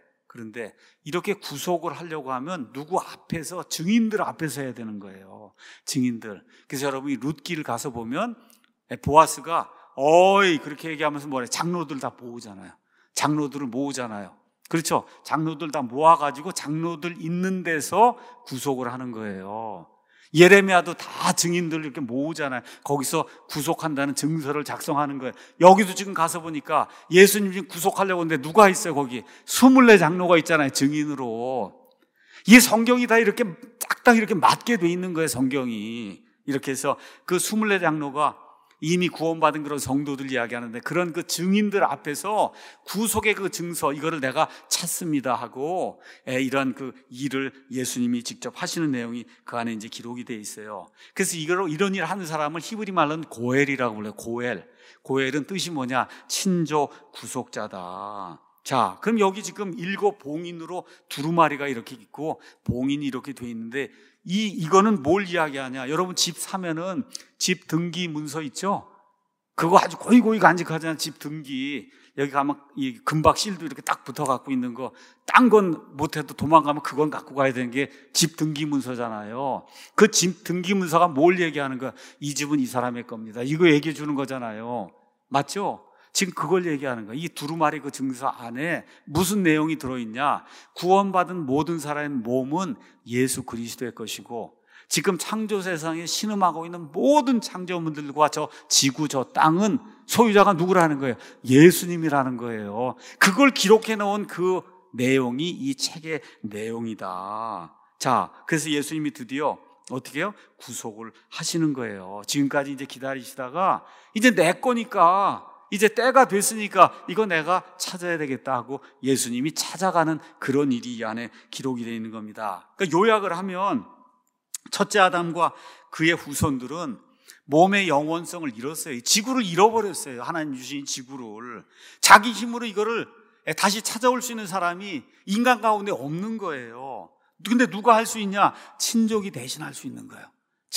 이렇게 구속을 하려고 하면 누구 앞에서, 증인들 앞에서 해야 되는 거예요. 증인들. 그래서 여러분이 룻기를 가서 보면 보아스가 어이 그렇게 얘기하면서 뭐래? 장로들 다 모으잖아요. 장로들을 모으잖아요. 그렇죠? 장로들 다 모아가지고 장로들 있는 데서 구속을 하는 거예요. 예레미야도 다 증인들 이렇게 모으잖아요. 거기서 구속한다는 증서를 작성하는 거예요. 여기도 지금 가서 보니까 예수님 지금 구속하려고 하는데 누가 있어요? 거기 24 장로가 있잖아요. 증인으로. 이 성경이 다 이렇게 딱딱 이렇게 맞게 돼 있는 거예요. 성경이. 이렇게 해서 그 24 장로가 이미 구원받은 그런 성도들 이야기하는데 그런 그 증인들 앞에서 구속의 그 증서 이거를 내가 찾습니다 하고 이런 그 일을 예수님이 직접 하시는 내용이 그 안에 이제 기록이 돼 있어요. 그래서 이런 일 하는 사람을 히브리 말로는 고엘이라고 불러요. 고엘은 뜻이 뭐냐? 친족 구속자다. 자, 그럼 여기 지금 7 봉인으로 두루마리가 이렇게 있고 봉인이 이렇게 돼 있는데 이거는 뭘 이야기하냐? 여러분 집 사면은 집 등기 문서 있죠? 그거 아주 고이 간직하잖아요. 집 등기. 여기 가면 이 금박 실도 이렇게 딱 붙어 갖고 있는 거. 딴 건 못해도 도망가면 그건 갖고 가야 되는 게 집 등기 문서잖아요. 그 집 등기 문서가 뭘 얘기하는 거야? 이 집은 이 사람의 겁니다. 이거 얘기해 주는 거잖아요. 맞죠? 지금 그걸 얘기하는 거예요. 이 두루마리 그 증서 안에 무슨 내용이 들어있냐? 구원받은 모든 사람의 몸은 예수 그리스도의 것이고 지금 창조 세상에 신음하고 있는 모든 창조물들과 저 지구 저 땅은 소유자가 누구라는 거예요? 예수님이라는 거예요. 그걸 기록해 놓은 그 내용이 이 책의 내용이다. 자, 그래서 예수님이 드디어 어떻게 해요? 구속을 하시는 거예요. 지금까지 이제 기다리시다가 이제 내 거니까 이제 때가 됐으니까 이거 내가 찾아야 되겠다 하고 예수님이 찾아가는 그런 일이 이 안에 기록이 되어 있는 겁니다. 그러니까 요약을 하면 첫째 아담과 그의 후손들은 몸의 영원성을 잃었어요. 지구를 잃어버렸어요. 하나님 주신 지구를. 자기 힘으로 이거를 다시 찾아올 수 있는 사람이 인간 가운데 없는 거예요. 근데 누가 할 수 있냐? 친족이 대신할 수 있는 거예요.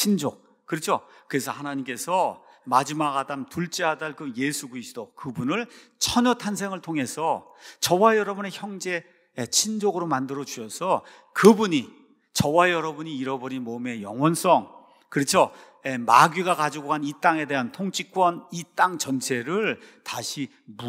친족. 그렇죠? 그래서 하나님께서 마지막 아담, 둘째 아들 그 예수 그리스도, 그분을 처녀 탄생을 통해서 저와 여러분의 형제, 친족으로 만들어 주셔서 그분이 저와 여러분이 잃어버린 몸의 영원성, 그렇죠? 마귀가 가지고 간 이 땅에 대한 통치권, 이 땅 전체를 다시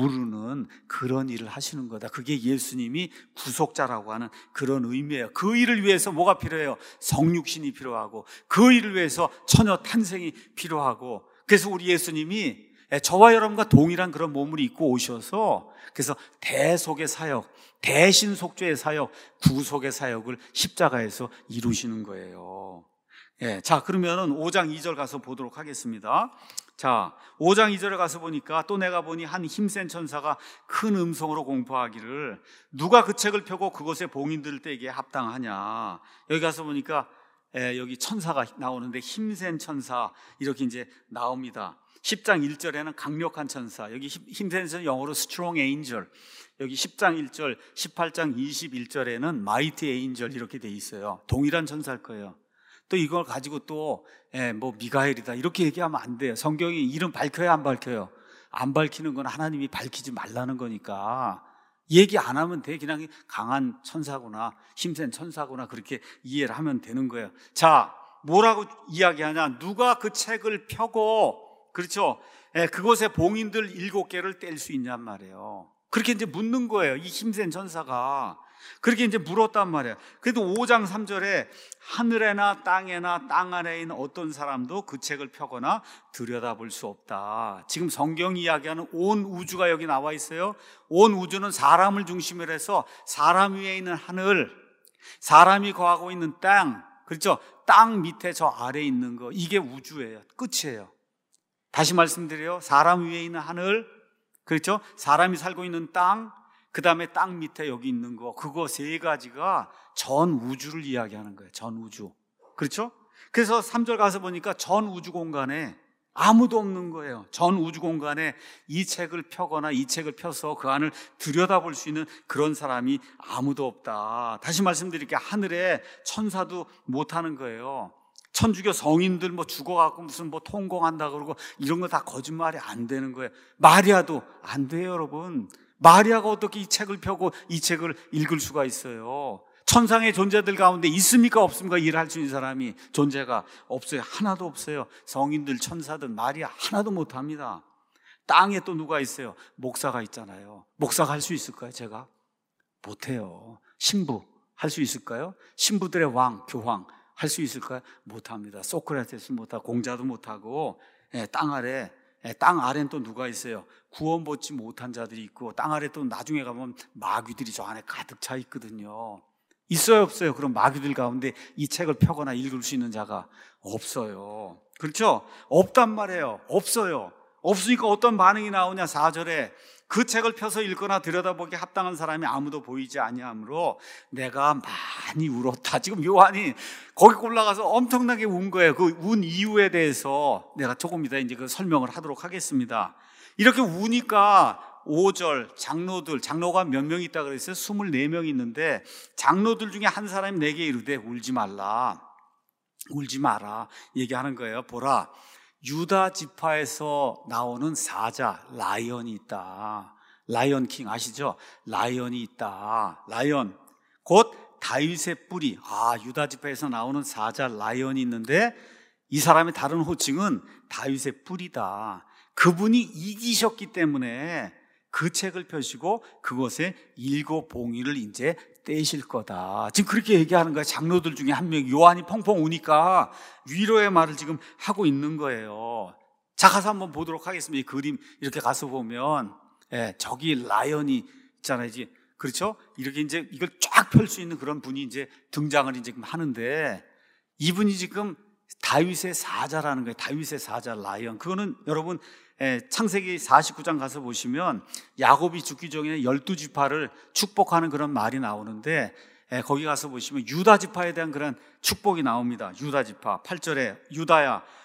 무르는 그런 일을 하시는 거다. 그게 예수님이 구속자라고 하는 그런 의미예요. 그 일을 위해서 뭐가 필요해요? 성육신이 필요하고, 그 일을 위해서 처녀 탄생이 필요하고, 그래서 우리 예수님이 저와 여러분과 동일한 그런 몸을 입고 오셔서, 그래서 대속의 사역, 대신 속죄의 사역, 구속의 사역을 십자가에서 이루시는 거예요. 자, 그러면은 5장 2절 가서 보도록 하겠습니다. 자, 5장 2절에 가서 보니까 또 내가 보니 한 힘센 천사가 큰 음성으로 공포하기를 누가 그 책을 펴고 그것에 봉인들 때에게 합당하냐. 여기 가서 보니까 여기 천사가 나오는데 힘센 천사 이렇게 이제 나옵니다. 10장 1절에는 강력한 천사, 여기 힘센 천사 영어로 strong angel, 여기 10장 1절, 18장 21절에는 mighty angel 이렇게 돼 있어요. 동일한 천사일 거예요. 또 이걸 가지고 또 뭐 미가엘이다 이렇게 얘기하면 안 돼요. 성경이 이름 밝혀야 안 밝혀요? 안 밝히는 건 하나님이 밝히지 말라는 거니까 얘기 안 하면 돼. 그냥 강한 천사구나, 힘센 천사구나 그렇게 이해를 하면 되는 거예요. 자, 뭐라고 이야기하냐? 누가 그 책을 펴고, 그렇죠? 그곳에 봉인들 7개를 뗄 수 있냔 말이에요. 그렇게 이제 묻는 거예요. 이 힘센 천사가 그렇게 이제 물었단 말이에요. 그래도 5장 3절에 하늘에나 땅에나 땅 아래에 있는 어떤 사람도 그 책을 펴거나 들여다볼 수 없다. 지금 성경이 이야기하는 온 우주가 여기 나와 있어요. 온 우주는 사람을 중심으로 해서 사람 위에 있는 하늘, 사람이 거하고 있는 땅, 그렇죠? 땅 밑에 저 아래에 있는 거, 이게 우주예요. 끝이에요. 다시 말씀드려요. 사람 위에 있는 하늘, 그렇죠? 사람이 살고 있는 땅, 그 다음에 땅 밑에 여기 있는 거, 그거 세 가지가 전 우주를 이야기하는 거예요. 전 우주. 그렇죠? 그래서 3절 가서 보니까 전 우주 공간에 아무도 없는 거예요. 전 우주 공간에 이 책을 펴거나 이 책을 펴서 그 안을 들여다볼 수 있는 그런 사람이 아무도 없다. 다시 말씀드릴게요. 하늘에 천사도 못하는 거예요. 천주교 성인들 뭐 죽어갖고 무슨 뭐 통공한다 그러고 이런 거 다 거짓말이 안 되는 거예요. 마리아도 안 돼요, 여러분. 마리아가 어떻게 이 책을 펴고 이 책을 읽을 수가 있어요? 천상의 존재들 가운데 있습니까 없습니까? 일을 할 수 있는 사람이 존재가 없어요. 하나도 없어요. 성인들, 천사들, 마리아 하나도 못합니다. 땅에 또 누가 있어요? 목사가 있잖아요. 목사가 할 수 있을까요? 제가? 못해요. 신부 할 수 있을까요? 신부들의 왕, 교황 할 수 있을까요? 못합니다. 소크라테스 못하고 공자도 못하고 땅 아래는 또 누가 있어요? 구원받지 못한 자들이 있고 땅 아래 또 나중에 가면 마귀들이 저 안에 가득 차 있거든요. 있어요 없어요? 그럼 마귀들 가운데 이 책을 펴거나 읽을 수 있는 자가 없어요. 그렇죠? 없단 말이에요. 없어요. 없으니까 어떤 반응이 나오냐? 4절에 그 책을 펴서 읽거나 들여다보기 합당한 사람이 아무도 보이지 아니하므로 내가 많이 울었다. 지금 요한이 거기 올라가서 엄청나게 운 거예요. 그 운 이유에 대해서 내가 조금 이따 이제 그 설명을 하도록 하겠습니다. 이렇게 우니까 5절 장로가 몇 명 있다 그랬어요? 24명 있는데 장로들 중에 한 사람이 내게 이르되 울지 마라 얘기하는 거예요. 보라, 유다 지파에서 나오는 사자 라이언이 있다. 라이언 킹 아시죠? 라이언이 있다. 라이언 곧 다윗의 뿌리. 유다 지파에서 나오는 사자 라이언이 있는데 이 사람의 다른 호칭은 다윗의 뿌리다. 그분이 이기셨기 때문에 그 책을 펴시고 그것에 7 봉인을 이제 떼실 거다. 지금 그렇게 얘기하는 거예요. 장로들 중에 한 명, 요한이 펑펑 우니까 위로의 말을 지금 하고 있는 거예요. 자, 가서 한번 보도록 하겠습니다. 이 그림 이렇게 가서 보면, 저기 라이언이 있잖아요. 그렇죠? 이렇게 이제 이걸 쫙 펼 수 있는 그런 분이 이제 등장을 이제 하는데 이분이 지금 다윗의 사자라는 거예요. 다윗의 사자 라이언. 그거는 여러분 창세기 49장 가서 보시면 야곱이 죽기 전에 12지파를 축복하는 그런 말이 나오는데 거기 가서 보시면 유다 지파에 대한 그런 축복이 나옵니다. 유다 지파 8절에 유다야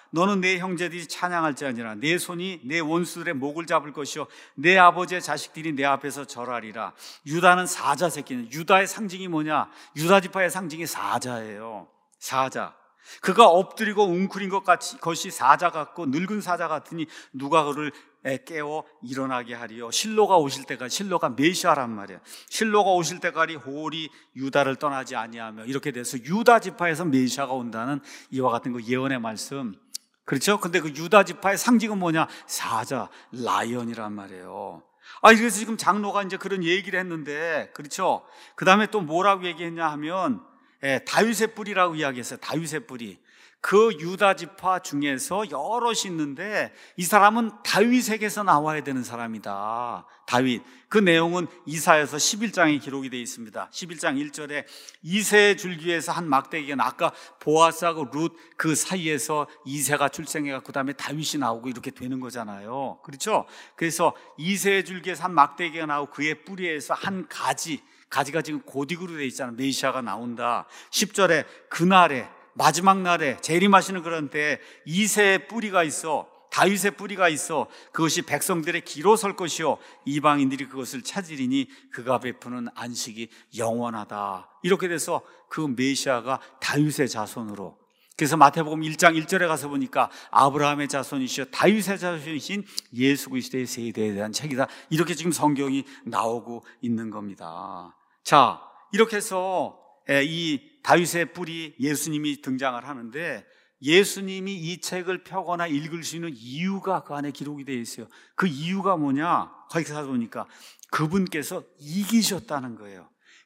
너는 내 형제들이 찬양할지아니라. 내 손이 내 원수들의 목을 잡을 것이요 내 아버지의 자식들이 내 앞에서 절하리라. 유다는 사자 새끼는, 유다의 상징이 뭐냐? 유다 지파의 상징이 사자예요. 사자. 그가 엎드리고 웅크린 것이 사자 같고 늙은 사자 같으니 누가 그를 깨워 일어나게 하리요. 실로가 오실 때까지, 실로가 메시아란 말이에요. 실로가 오실 때까지 홀이 유다를 떠나지 아니하며, 이렇게 돼서 유다 지파에서 메시아가 온다는 이와 같은 그 예언의 말씀. 그렇죠? 근데 그 유다 지파의 상징은 뭐냐? 사자, 라이언이란 말이에요. 그래서 지금 장로가 이제 그런 얘기를 했는데, 그렇죠? 그 다음에 또 뭐라고 얘기했냐 하면, 다윗의 뿌리라고 이야기했어요. 다윗의 뿌리. 그 유다 지파 중에서 여럿이 있는데 이 사람은 다윗에게서 나와야 되는 사람이다. 다윗. 그 내용은 이사야서 11장에 기록이 되어 있습니다. 11장 1절에 이새의 줄기에서 한 막대기가, 아까 보아스하고 룻 그 사이에서 이새가 출생해서 그 다음에 다윗이 나오고 이렇게 되는 거잖아요. 그렇죠? 그래서 이새의 줄기에서 한 막대기가 나오고 그의 뿌리에서 한 가지가 지금 고딕으로 되어 있잖아요. 메시아가 나온다. 10절에 그날에, 마지막 날에 재림하시는 그런 때에 이새의 뿌리가 있어, 다윗의 뿌리가 있어. 그것이 백성들의 기로 설 것이요 이방인들이 그것을 찾으리니 그가 베푸는 안식이 영원하다. 이렇게 돼서 그 메시아가 다윗의 자손으로. 그래서 마태복음 1장 1절에 가서 보니까 아브라함의 자손이시여 다윗의 자손이신 예수 그리스도의 세대에 대한 책이다. 이렇게 지금 성경이 나오고 있는 겁니다. 자, 이렇게 해서 이 다윗의 뿌리 예수님이 등장을 하는데, 예수님이 이 책을 펴거나 읽을 수 있는 이유가 그 안에 기록이 되어 있어요. 그 이유가 뭐냐? 거기 가서 보니까 그분께서 이기셨다는 거예요.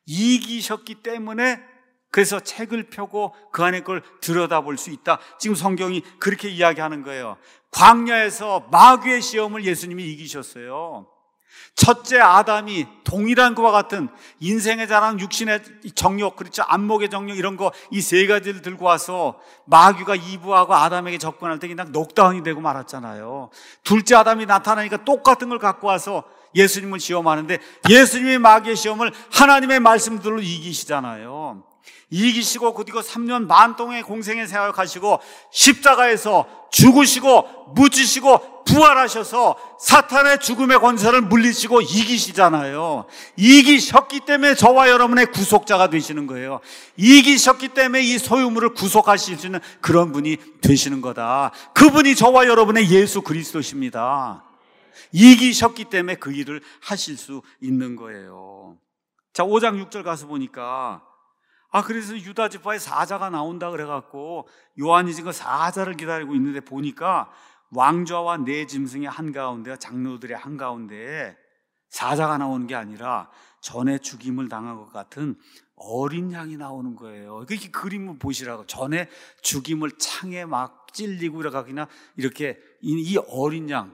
이기셨기 때문에 그래서 책을 펴고 그 안에 걸 들여다볼 수 있다. 지금 성경이 그렇게 이야기하는 거예요. 광야에서 마귀의 시험을 예수님이 이기셨어요. 첫째 아담이 동일한 것과 같은 인생에 자랑 육신의 정욕, 그렇죠? 안목의 정욕, 이런 거, 이 세 가지를 들고 와서 마귀가 이브하고 아담에게 접근할 때 그냥 녹다운이 되고 말았잖아요. 둘째 아담이 나타나니까 똑같은 걸 갖고 와서 예수님을 시험하는데, 예수님의 마귀의 시험을 하나님의 말씀들로 이기시잖아요. 이기시고 그리고 3년 반 동의 공생의 생활을 가시고 십자가에서 죽으시고 묻히시고 부활하셔서 사탄의 죽음의 권세를 물리시고 이기시잖아요. 이기셨기 때문에 저와 여러분의 구속자가 되시는 거예요. 이기셨기 때문에 이 소유물을 구속하실 수 있는 그런 분이 되시는 거다. 그분이 저와 여러분의 예수 그리스도십니다. 이기셨기 때문에 그 일을 하실 수 있는 거예요. 자, 5장 6절 가서 보니까 그래서 유다 지파에 사자가 나온다 그래갖고 요한이 지금 사자를 기다리고 있는데 보니까 왕좌와 네 짐승의 한가운데와 장로들의 한가운데에 사자가 나오는 게 아니라 전에 죽임을 당한 것 같은 어린 양이 나오는 거예요. 이렇게 그림을 보시라고. 전에 죽임을 창에 막 찔리고 이렇게 이 어린 양이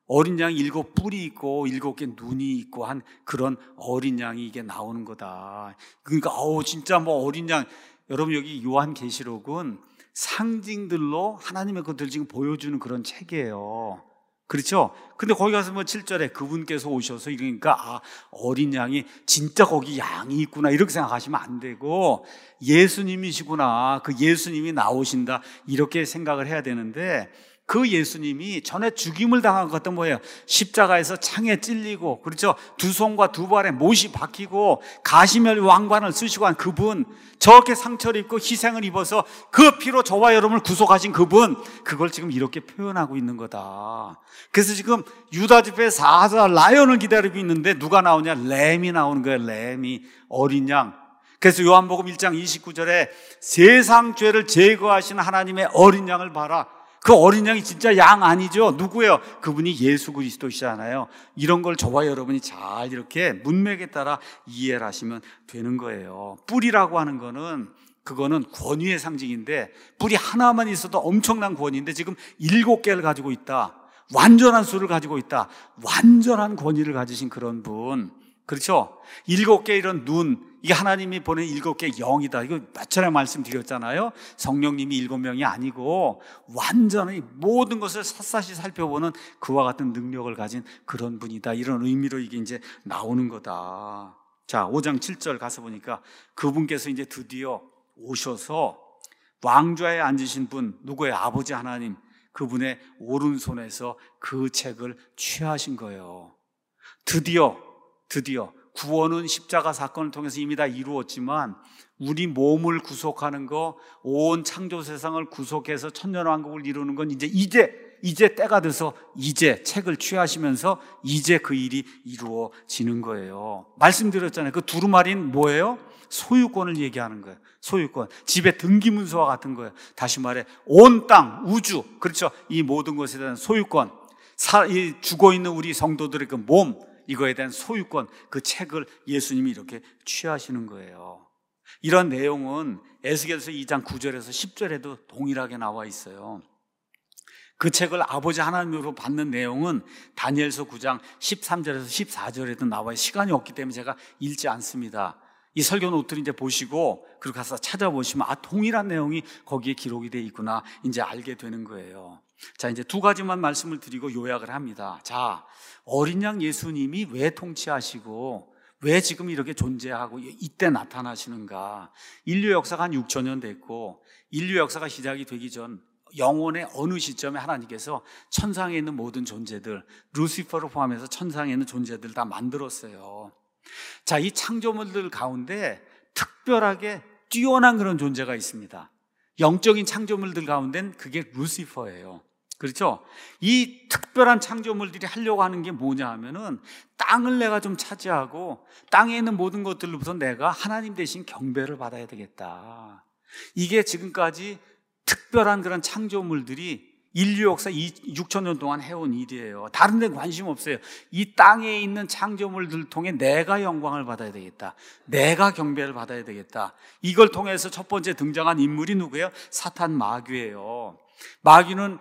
7 뿔이 있고 7개 눈이 있고 한 그런 어린 양이 이게 나오는 거다. 그러니까 진짜 뭐 어린 양. 여러분, 여기 요한계시록은 상징들로 하나님의 것들 지금 보여주는 그런 책이에요. 그렇죠? 근데 거기 가서 뭐 7절에 그분께서 오셔서 이러니까 어린 양이 진짜 거기 양이 있구나 이렇게 생각하시면 안 되고, 예수님이시구나, 그 예수님이 나오신다 이렇게 생각을 해야 되는데, 그 예수님이 전에 죽임을 당한 것 같은 뭐예요? 십자가에서 창에 찔리고, 그렇죠? 2손과 2발에 못이 박히고 가시멸 왕관을 쓰시고 한 그분, 저렇게 상처를 입고 희생을 입어서 그 피로 저와 여러분을 구속하신 그분, 그걸 지금 이렇게 표현하고 있는 거다. 그래서 지금 유다 지파의 사자 라이언을 기다리고 있는데 누가 나오냐? 램이 나오는 거예요. 램이, 어린 양. 그래서 요한복음 1장 29절에 세상 죄를 제거하시는 하나님의 어린 양을 봐라. 그 어린 양이 진짜 양 아니죠? 누구예요? 그분이 예수 그리스도시잖아요. 이런 걸 저와 여러분이 잘 이렇게 문맥에 따라 이해를 하시면 되는 거예요. 뿔이라고 하는 거는, 그거는 권위의 상징인데, 뿔이 하나만 있어도 엄청난 권위인데 지금 7개를 가지고 있다. 완전한 수를 가지고 있다. 완전한 권위를 가지신 그런 분. 그렇죠? 7개 이런 눈, 이게 하나님이 보낸 7개 영이다. 이거 몇 차례 말씀드렸잖아요. 성령님이 7명이 아니고 완전히 모든 것을 샅샅이 살펴보는 그와 같은 능력을 가진 그런 분이다. 이런 의미로 이게 이제 나오는 거다. 자, 5장 7절 가서 보니까 그분께서 이제 드디어 오셔서 왕좌에 앉으신 분, 누구예요? 아버지 하나님. 그분의 오른손에서 그 책을 취하신 거예요. 드디어 구원은 십자가 사건을 통해서 이미 다 이루었지만 우리 몸을 구속하는 거, 온 창조 세상을 구속해서 천년왕국을 이루는 건 이제 때가 돼서 이제 책을 취하시면서 이제 그 일이 이루어지는 거예요. 말씀드렸잖아요. 그 두루마리는 뭐예요? 소유권을 얘기하는 거예요. 소유권. 집의 등기문서와 같은 거예요. 다시 말해 온 땅, 우주, 그렇죠? 이 모든 것에 대한 소유권, 죽어 있는 우리 성도들의 그 몸, 이거에 대한 소유권, 그 책을 예수님이 이렇게 취하시는 거예요. 이런 내용은 에스겔서 2장 9절에서 10절에도 동일하게 나와 있어요. 그 책을 아버지 하나님으로 받는 내용은 다니엘서 9장 13절에서 14절에도 나와요. 시간이 없기 때문에 제가 읽지 않습니다. 이 설교 노트를 이제 보시고 그리고 가서 찾아보시면 동일한 내용이 거기에 기록이 되어 있구나 이제 알게 되는 거예요. 자, 이제 두 가지만 말씀을 드리고 요약을 합니다. 자, 어린 양 예수님이 왜 통치하시고 왜 지금 이렇게 존재하고 이때 나타나시는가? 인류 역사가 한 6천 년 됐고 인류 역사가 시작이 되기 전 영원의 어느 시점에 하나님께서 천상에 있는 모든 존재들, 루시퍼를 포함해서 천상에 있는 존재들 다 만들었어요. 자, 이 창조물들 가운데 특별하게 뛰어난 그런 존재가 있습니다. 영적인 창조물들 가운데는 그게 루시퍼예요. 그렇죠? 이 특별한 창조물들이 하려고 하는 게 뭐냐 하면은 땅을 내가 좀 차지하고 땅에 있는 모든 것들로부터 내가 하나님 대신 경배를 받아야 되겠다. 이게 지금까지 특별한 그런 창조물들이 인류 역사 6천 년 동안 해온 일이에요. 다른 데 관심 없어요. 이 땅에 있는 창조물들을 통해 내가 영광을 받아야 되겠다. 내가 경배를 받아야 되겠다. 이걸 통해서 첫 번째 등장한 인물이 누구예요? 사탄 마귀예요. 마귀는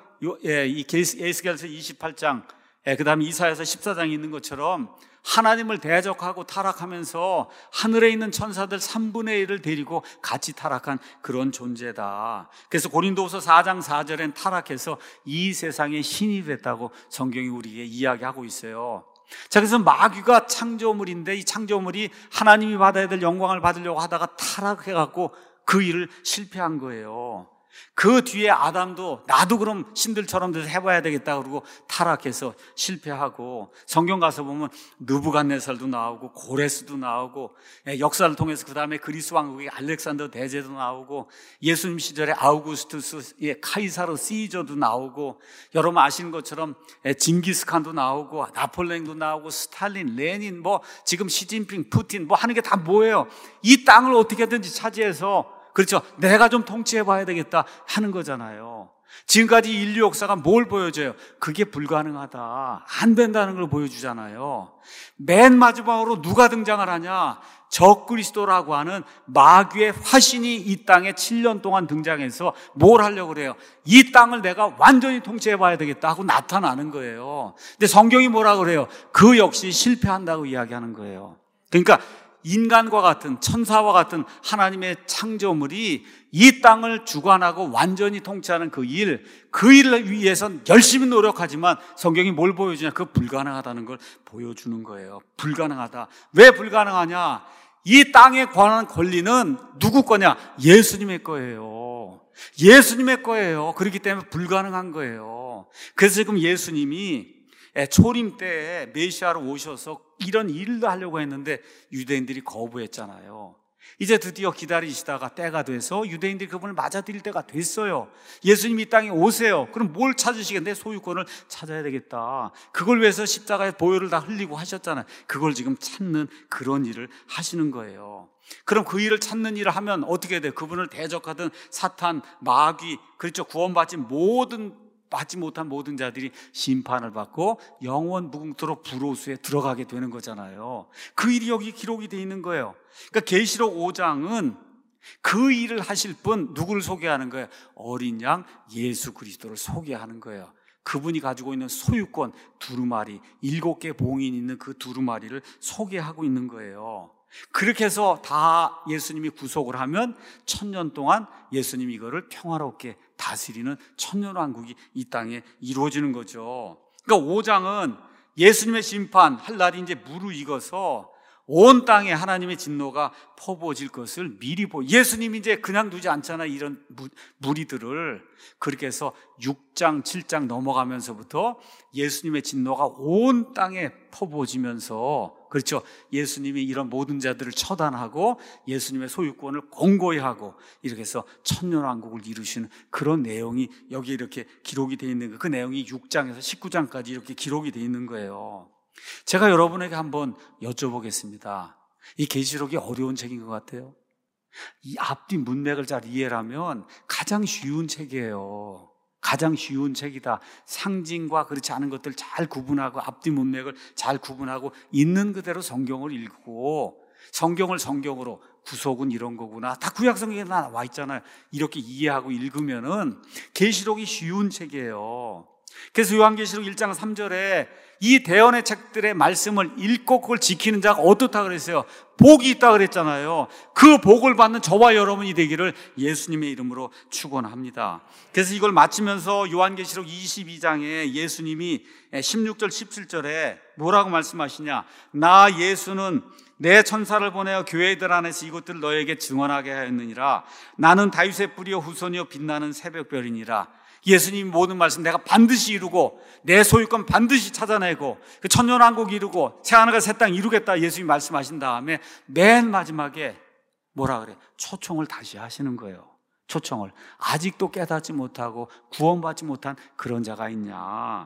이 에스겔서 28장, 그 다음에 이사야서 14장에 있는 것처럼 하나님을 대적하고 타락하면서 하늘에 있는 천사들 3분의 1을 데리고 같이 타락한 그런 존재다. 그래서 고린도후서 4장 4절엔 타락해서 이 세상의 신이 됐다고 성경이 우리에게 이야기하고 있어요. 자, 그래서 마귀가 창조물인데 이 창조물이 하나님이 받아야 될 영광을 받으려고 하다가 타락해갖고 그 일을 실패한 거예요. 그 뒤에 아담도 나도 그럼 신들처럼 해봐야 되겠다 그러고 타락해서 실패하고, 성경 가서 보면 느부갓네살도 나오고 고레스도 나오고, 역사를 통해서 그 다음에 그리스 왕국의 알렉산더 대제도 나오고, 예수님 시절에 아우구스투스, 카이사르 시저도 나오고, 여러분 아시는 것처럼 징기스칸도 나오고 나폴레옹도 나오고 스탈린, 레닌, 지금 시진핑, 푸틴 하는 게 다 뭐예요? 이 땅을 어떻게든지 차지해서, 그렇죠, 내가 좀 통치해 봐야 되겠다 하는 거잖아요. 지금까지 인류 역사가 뭘 보여줘요? 그게 불가능하다, 안 된다는 걸 보여주잖아요. 맨 마지막으로 누가 등장을 하냐? 적그리스도라고 하는 마귀의 화신이 이 땅에 7년 동안 등장해서 뭘 하려고 그래요? 이 땅을 내가 완전히 통치해 봐야 되겠다 하고 나타나는 거예요. 근데 성경이 뭐라고 그래요? 그 역시 실패한다고 이야기하는 거예요. 그러니까 인간과 같은, 천사와 같은 하나님의 창조물이 이 땅을 주관하고 완전히 통치하는 그 일을 위해서 열심히 노력하지만 성경이 뭘 보여주냐? 그 불가능하다는 걸 보여주는 거예요. 불가능하다. 왜 불가능하냐? 이 땅에 관한 권리는 누구 거냐? 예수님의 거예요. 예수님의 거예요. 그렇기 때문에 불가능한 거예요. 그래서 지금 예수님이 초림 때에 메시아로 오셔서 이런 일도 하려고 했는데 유대인들이 거부했잖아요. 이제 드디어 기다리시다가 때가 돼서 유대인들이 그분을 맞아들일 때가 됐어요. 예수님이 이 땅에 오세요. 그럼 뭘 찾으시겠는데? 소유권을 찾아야 되겠다. 그걸 위해서 십자가에 보혈을 다 흘리고 하셨잖아요. 그걸 지금 찾는 그런 일을 하시는 거예요. 그럼 그 일을 찾는 일을 하면 어떻게 돼요? 그분을 대적하던 사탄, 마귀, 그렇죠, 구원받지 못한 모든 자들이 심판을 받고 영원 무궁토록 불호수에 들어가게 되는 거잖아요. 그 일이 여기 기록이 되어 있는 거예요. 그러니까 계시록 5장은 그 일을 하실 분 누구를 소개하는 거예요? 어린 양 예수 그리스도를 소개하는 거예요. 그분이 가지고 있는 소유권 두루마리, 7개 봉인이 있는 그 두루마리를 소개하고 있는 거예요. 그렇게 해서 다 예수님이 구속을 하면 1000년 동안 예수님이 이거를 평화롭게 다스리는 천년왕국이 이 땅에 이루어지는 거죠. 그러니까 5장은 예수님의 심판할 날이 이제 무르익어서 온 땅에 하나님의 진노가 퍼부어질 것을 미리 예수님이 이제 그냥 두지 않잖아요. 이런 무리들을. 그렇게 해서 6장, 7장 넘어가면서부터 예수님의 진노가 온 땅에 퍼부어지면서, 그렇죠, 예수님이 이런 모든 자들을 처단하고 예수님의 소유권을 공고히 하고 이렇게 해서 천년왕국을 이루시는 그런 내용이 여기 이렇게 기록이 되어 있는 거예요. 그 내용이 6장에서 19장까지 이렇게 기록이 되어 있는 거예요. 제가 여러분에게 한번 여쭤보겠습니다. 이 계시록이 어려운 책인 것 같아요? 이 앞뒤 문맥을 잘 이해하면 가장 쉬운 책이에요. 가장 쉬운 책이다. 상징과 그렇지 않은 것들 잘 구분하고 앞뒤 문맥을 잘 구분하고 있는 그대로 성경을 읽고, 성경을 성경으로 구속은 이런 거구나, 다 구약 성경에 나와 있잖아요. 이렇게 이해하고 읽으면은 계시록이 쉬운 책이에요. 그래서 요한계시록 1장 3절에 이 대언의 책들의 말씀을 읽고 그걸 지키는 자가 어떻다 그랬어요? 복이 있다 그랬잖아요. 그 복을 받는 저와 여러분이 되기를 예수님의 이름으로 축원합니다. 그래서 이걸 마치면서 요한계시록 22장에 예수님이 16절 17절에 뭐라고 말씀하시냐? 나 예수는 내 천사를 보내어 교회들 안에서 이것들을 너에게 증언하게 하였느니라. 나는 다윗의 뿌리요 후손이요 빛나는 새벽별이니라. 예수님이 모든 말씀 내가 반드시 이루고 내 소유권 반드시 찾아내고 그 천년왕국 이루고 새하늘과 새 땅 이루겠다 예수님이 말씀하신 다음에 맨 마지막에 뭐라 그래? 초청을 다시 하시는 거예요. 초청을. 아직도 깨닫지 못하고 구원받지 못한 그런 자가 있냐?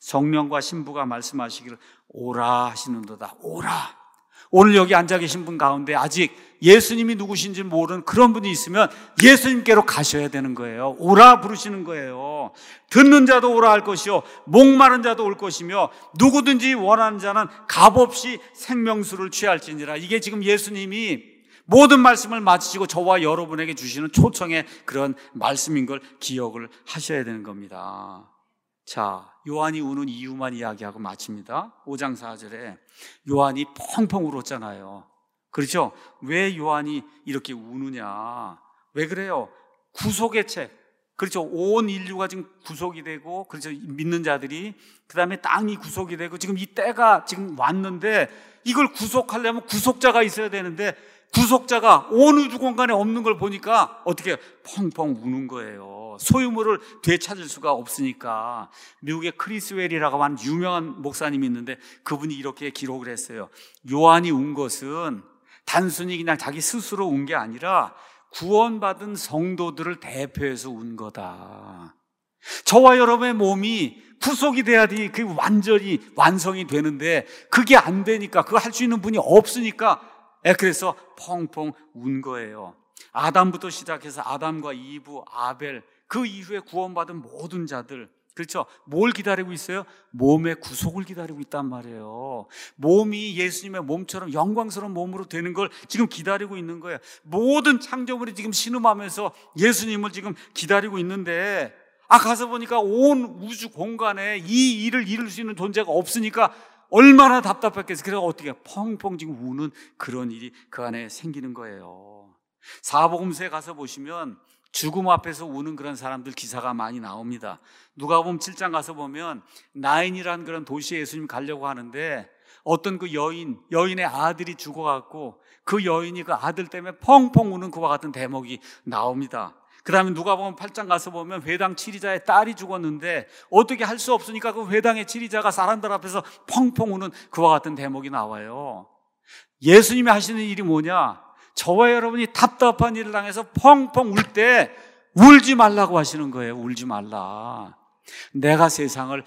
성령과 신부가 말씀하시기를 오라 하시는도다. 오라. 오늘 여기 앉아 계신 분 가운데 아직 예수님이 누구신지 모르는 그런 분이 있으면 예수님께로 가셔야 되는 거예요. 오라 부르시는 거예요. 듣는 자도 오라 할 것이요 목마른 자도 올 것이며 누구든지 원하는 자는 값없이 생명수를 취할지니라. 이게 지금 예수님이 모든 말씀을 마치시고 저와 여러분에게 주시는 초청의 그런 말씀인 걸 기억을 하셔야 되는 겁니다. 자, 요한이 우는 이유만 이야기하고 마칩니다. 5장 4절에 요한이 펑펑 울었잖아요. 그렇죠? 왜 요한이 이렇게 우느냐? 왜 그래요? 구속의 책. 그렇죠? 온 인류가 지금 구속이 되고, 그렇죠? 믿는 자들이, 그 다음에 땅이 구속이 되고, 지금 이 때가 지금 왔는데, 이걸 구속하려면 구속자가 있어야 되는데, 구속자가 온 우주 공간에 없는 걸 보니까 어떻게 펑펑 우는 거예요. 소유물을 되찾을 수가 없으니까. 미국의 크리스 웰이라고 하는 유명한 목사님이 있는데 그분이 이렇게 기록을 했어요. 요한이 운 것은 단순히 그냥 자기 스스로 운 게 아니라 구원받은 성도들을 대표해서 운 거다. 저와 여러분의 몸이 구속이 돼야지 그 완전히 완성이 되는데 그게 안 되니까, 그거 할 수 있는 분이 없으니까 그래서 펑펑 운 거예요. 아담부터 시작해서 아담과 이브, 아벨, 그 이후에 구원받은 모든 자들, 그렇죠? 뭘 기다리고 있어요? 몸의 구속을 기다리고 있단 말이에요. 몸이 예수님의 몸처럼 영광스러운 몸으로 되는 걸 지금 기다리고 있는 거예요. 모든 창조물이 지금 신음하면서 예수님을 지금 기다리고 있는데, 가서 보니까 온 우주 공간에 이 일을 이룰 수 있는 존재가 없으니까 얼마나 답답했겠어요. 그래서 어떻게 펑펑 지금 우는 그런 일이 그 안에 생기는 거예요. 사복음서에 가서 보시면 죽음 앞에서 우는 그런 사람들 기사가 많이 나옵니다. 누가복음 7장 가서 보면 나인이라는 그런 도시에 예수님 가려고 하는데 어떤 그 여인의 아들이 죽어갖고 그 여인이 그 아들 때문에 펑펑 우는 그와 같은 대목이 나옵니다. 그 다음에 누가복음 8장 가서 보면 회당 치리자의 딸이 죽었는데 어떻게 할 수 없으니까 그 회당의 치리자가 사람들 앞에서 펑펑 우는 그와 같은 대목이 나와요. 예수님이 하시는 일이 뭐냐? 저와 여러분이 답답한 일을 당해서 펑펑 울 때 울지 말라고 하시는 거예요. 울지 말라. 내가 세상을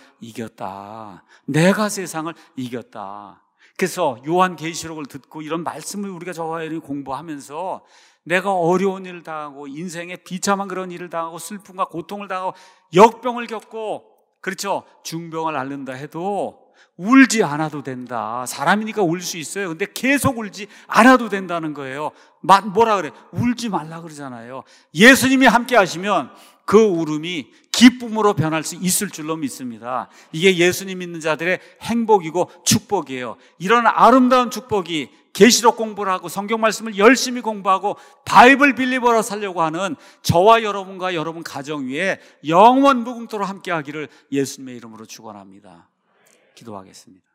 이겼다. 내가 세상을 이겼다. 그래서 요한계시록을 듣고 이런 말씀을 우리가 저와 여러분이 공부하면서 내가 어려운 일을 당하고 인생에 비참한 그런 일을 당하고 슬픔과 고통을 당하고 역병을 겪고, 그렇죠, 중병을 앓는다 해도 울지 않아도 된다. 사람이니까 울 수 있어요. 근데 계속 울지 않아도 된다는 거예요. 뭐라 그래? 울지 말라 그러잖아요. 예수님이 함께 하시면 그 울음이 기쁨으로 변할 수 있을 줄로 믿습니다. 이게 예수님 믿는 자들의 행복이고 축복이에요. 이런 아름다운 축복이 계시록 공부를 하고 성경 말씀을 열심히 공부하고 바이블 빌리버로 살려고 하는 저와 여러분과 여러분 가정 위에 영원 무궁토록 함께 하기를 예수님의 이름으로 축원합니다. 기도하겠습니다.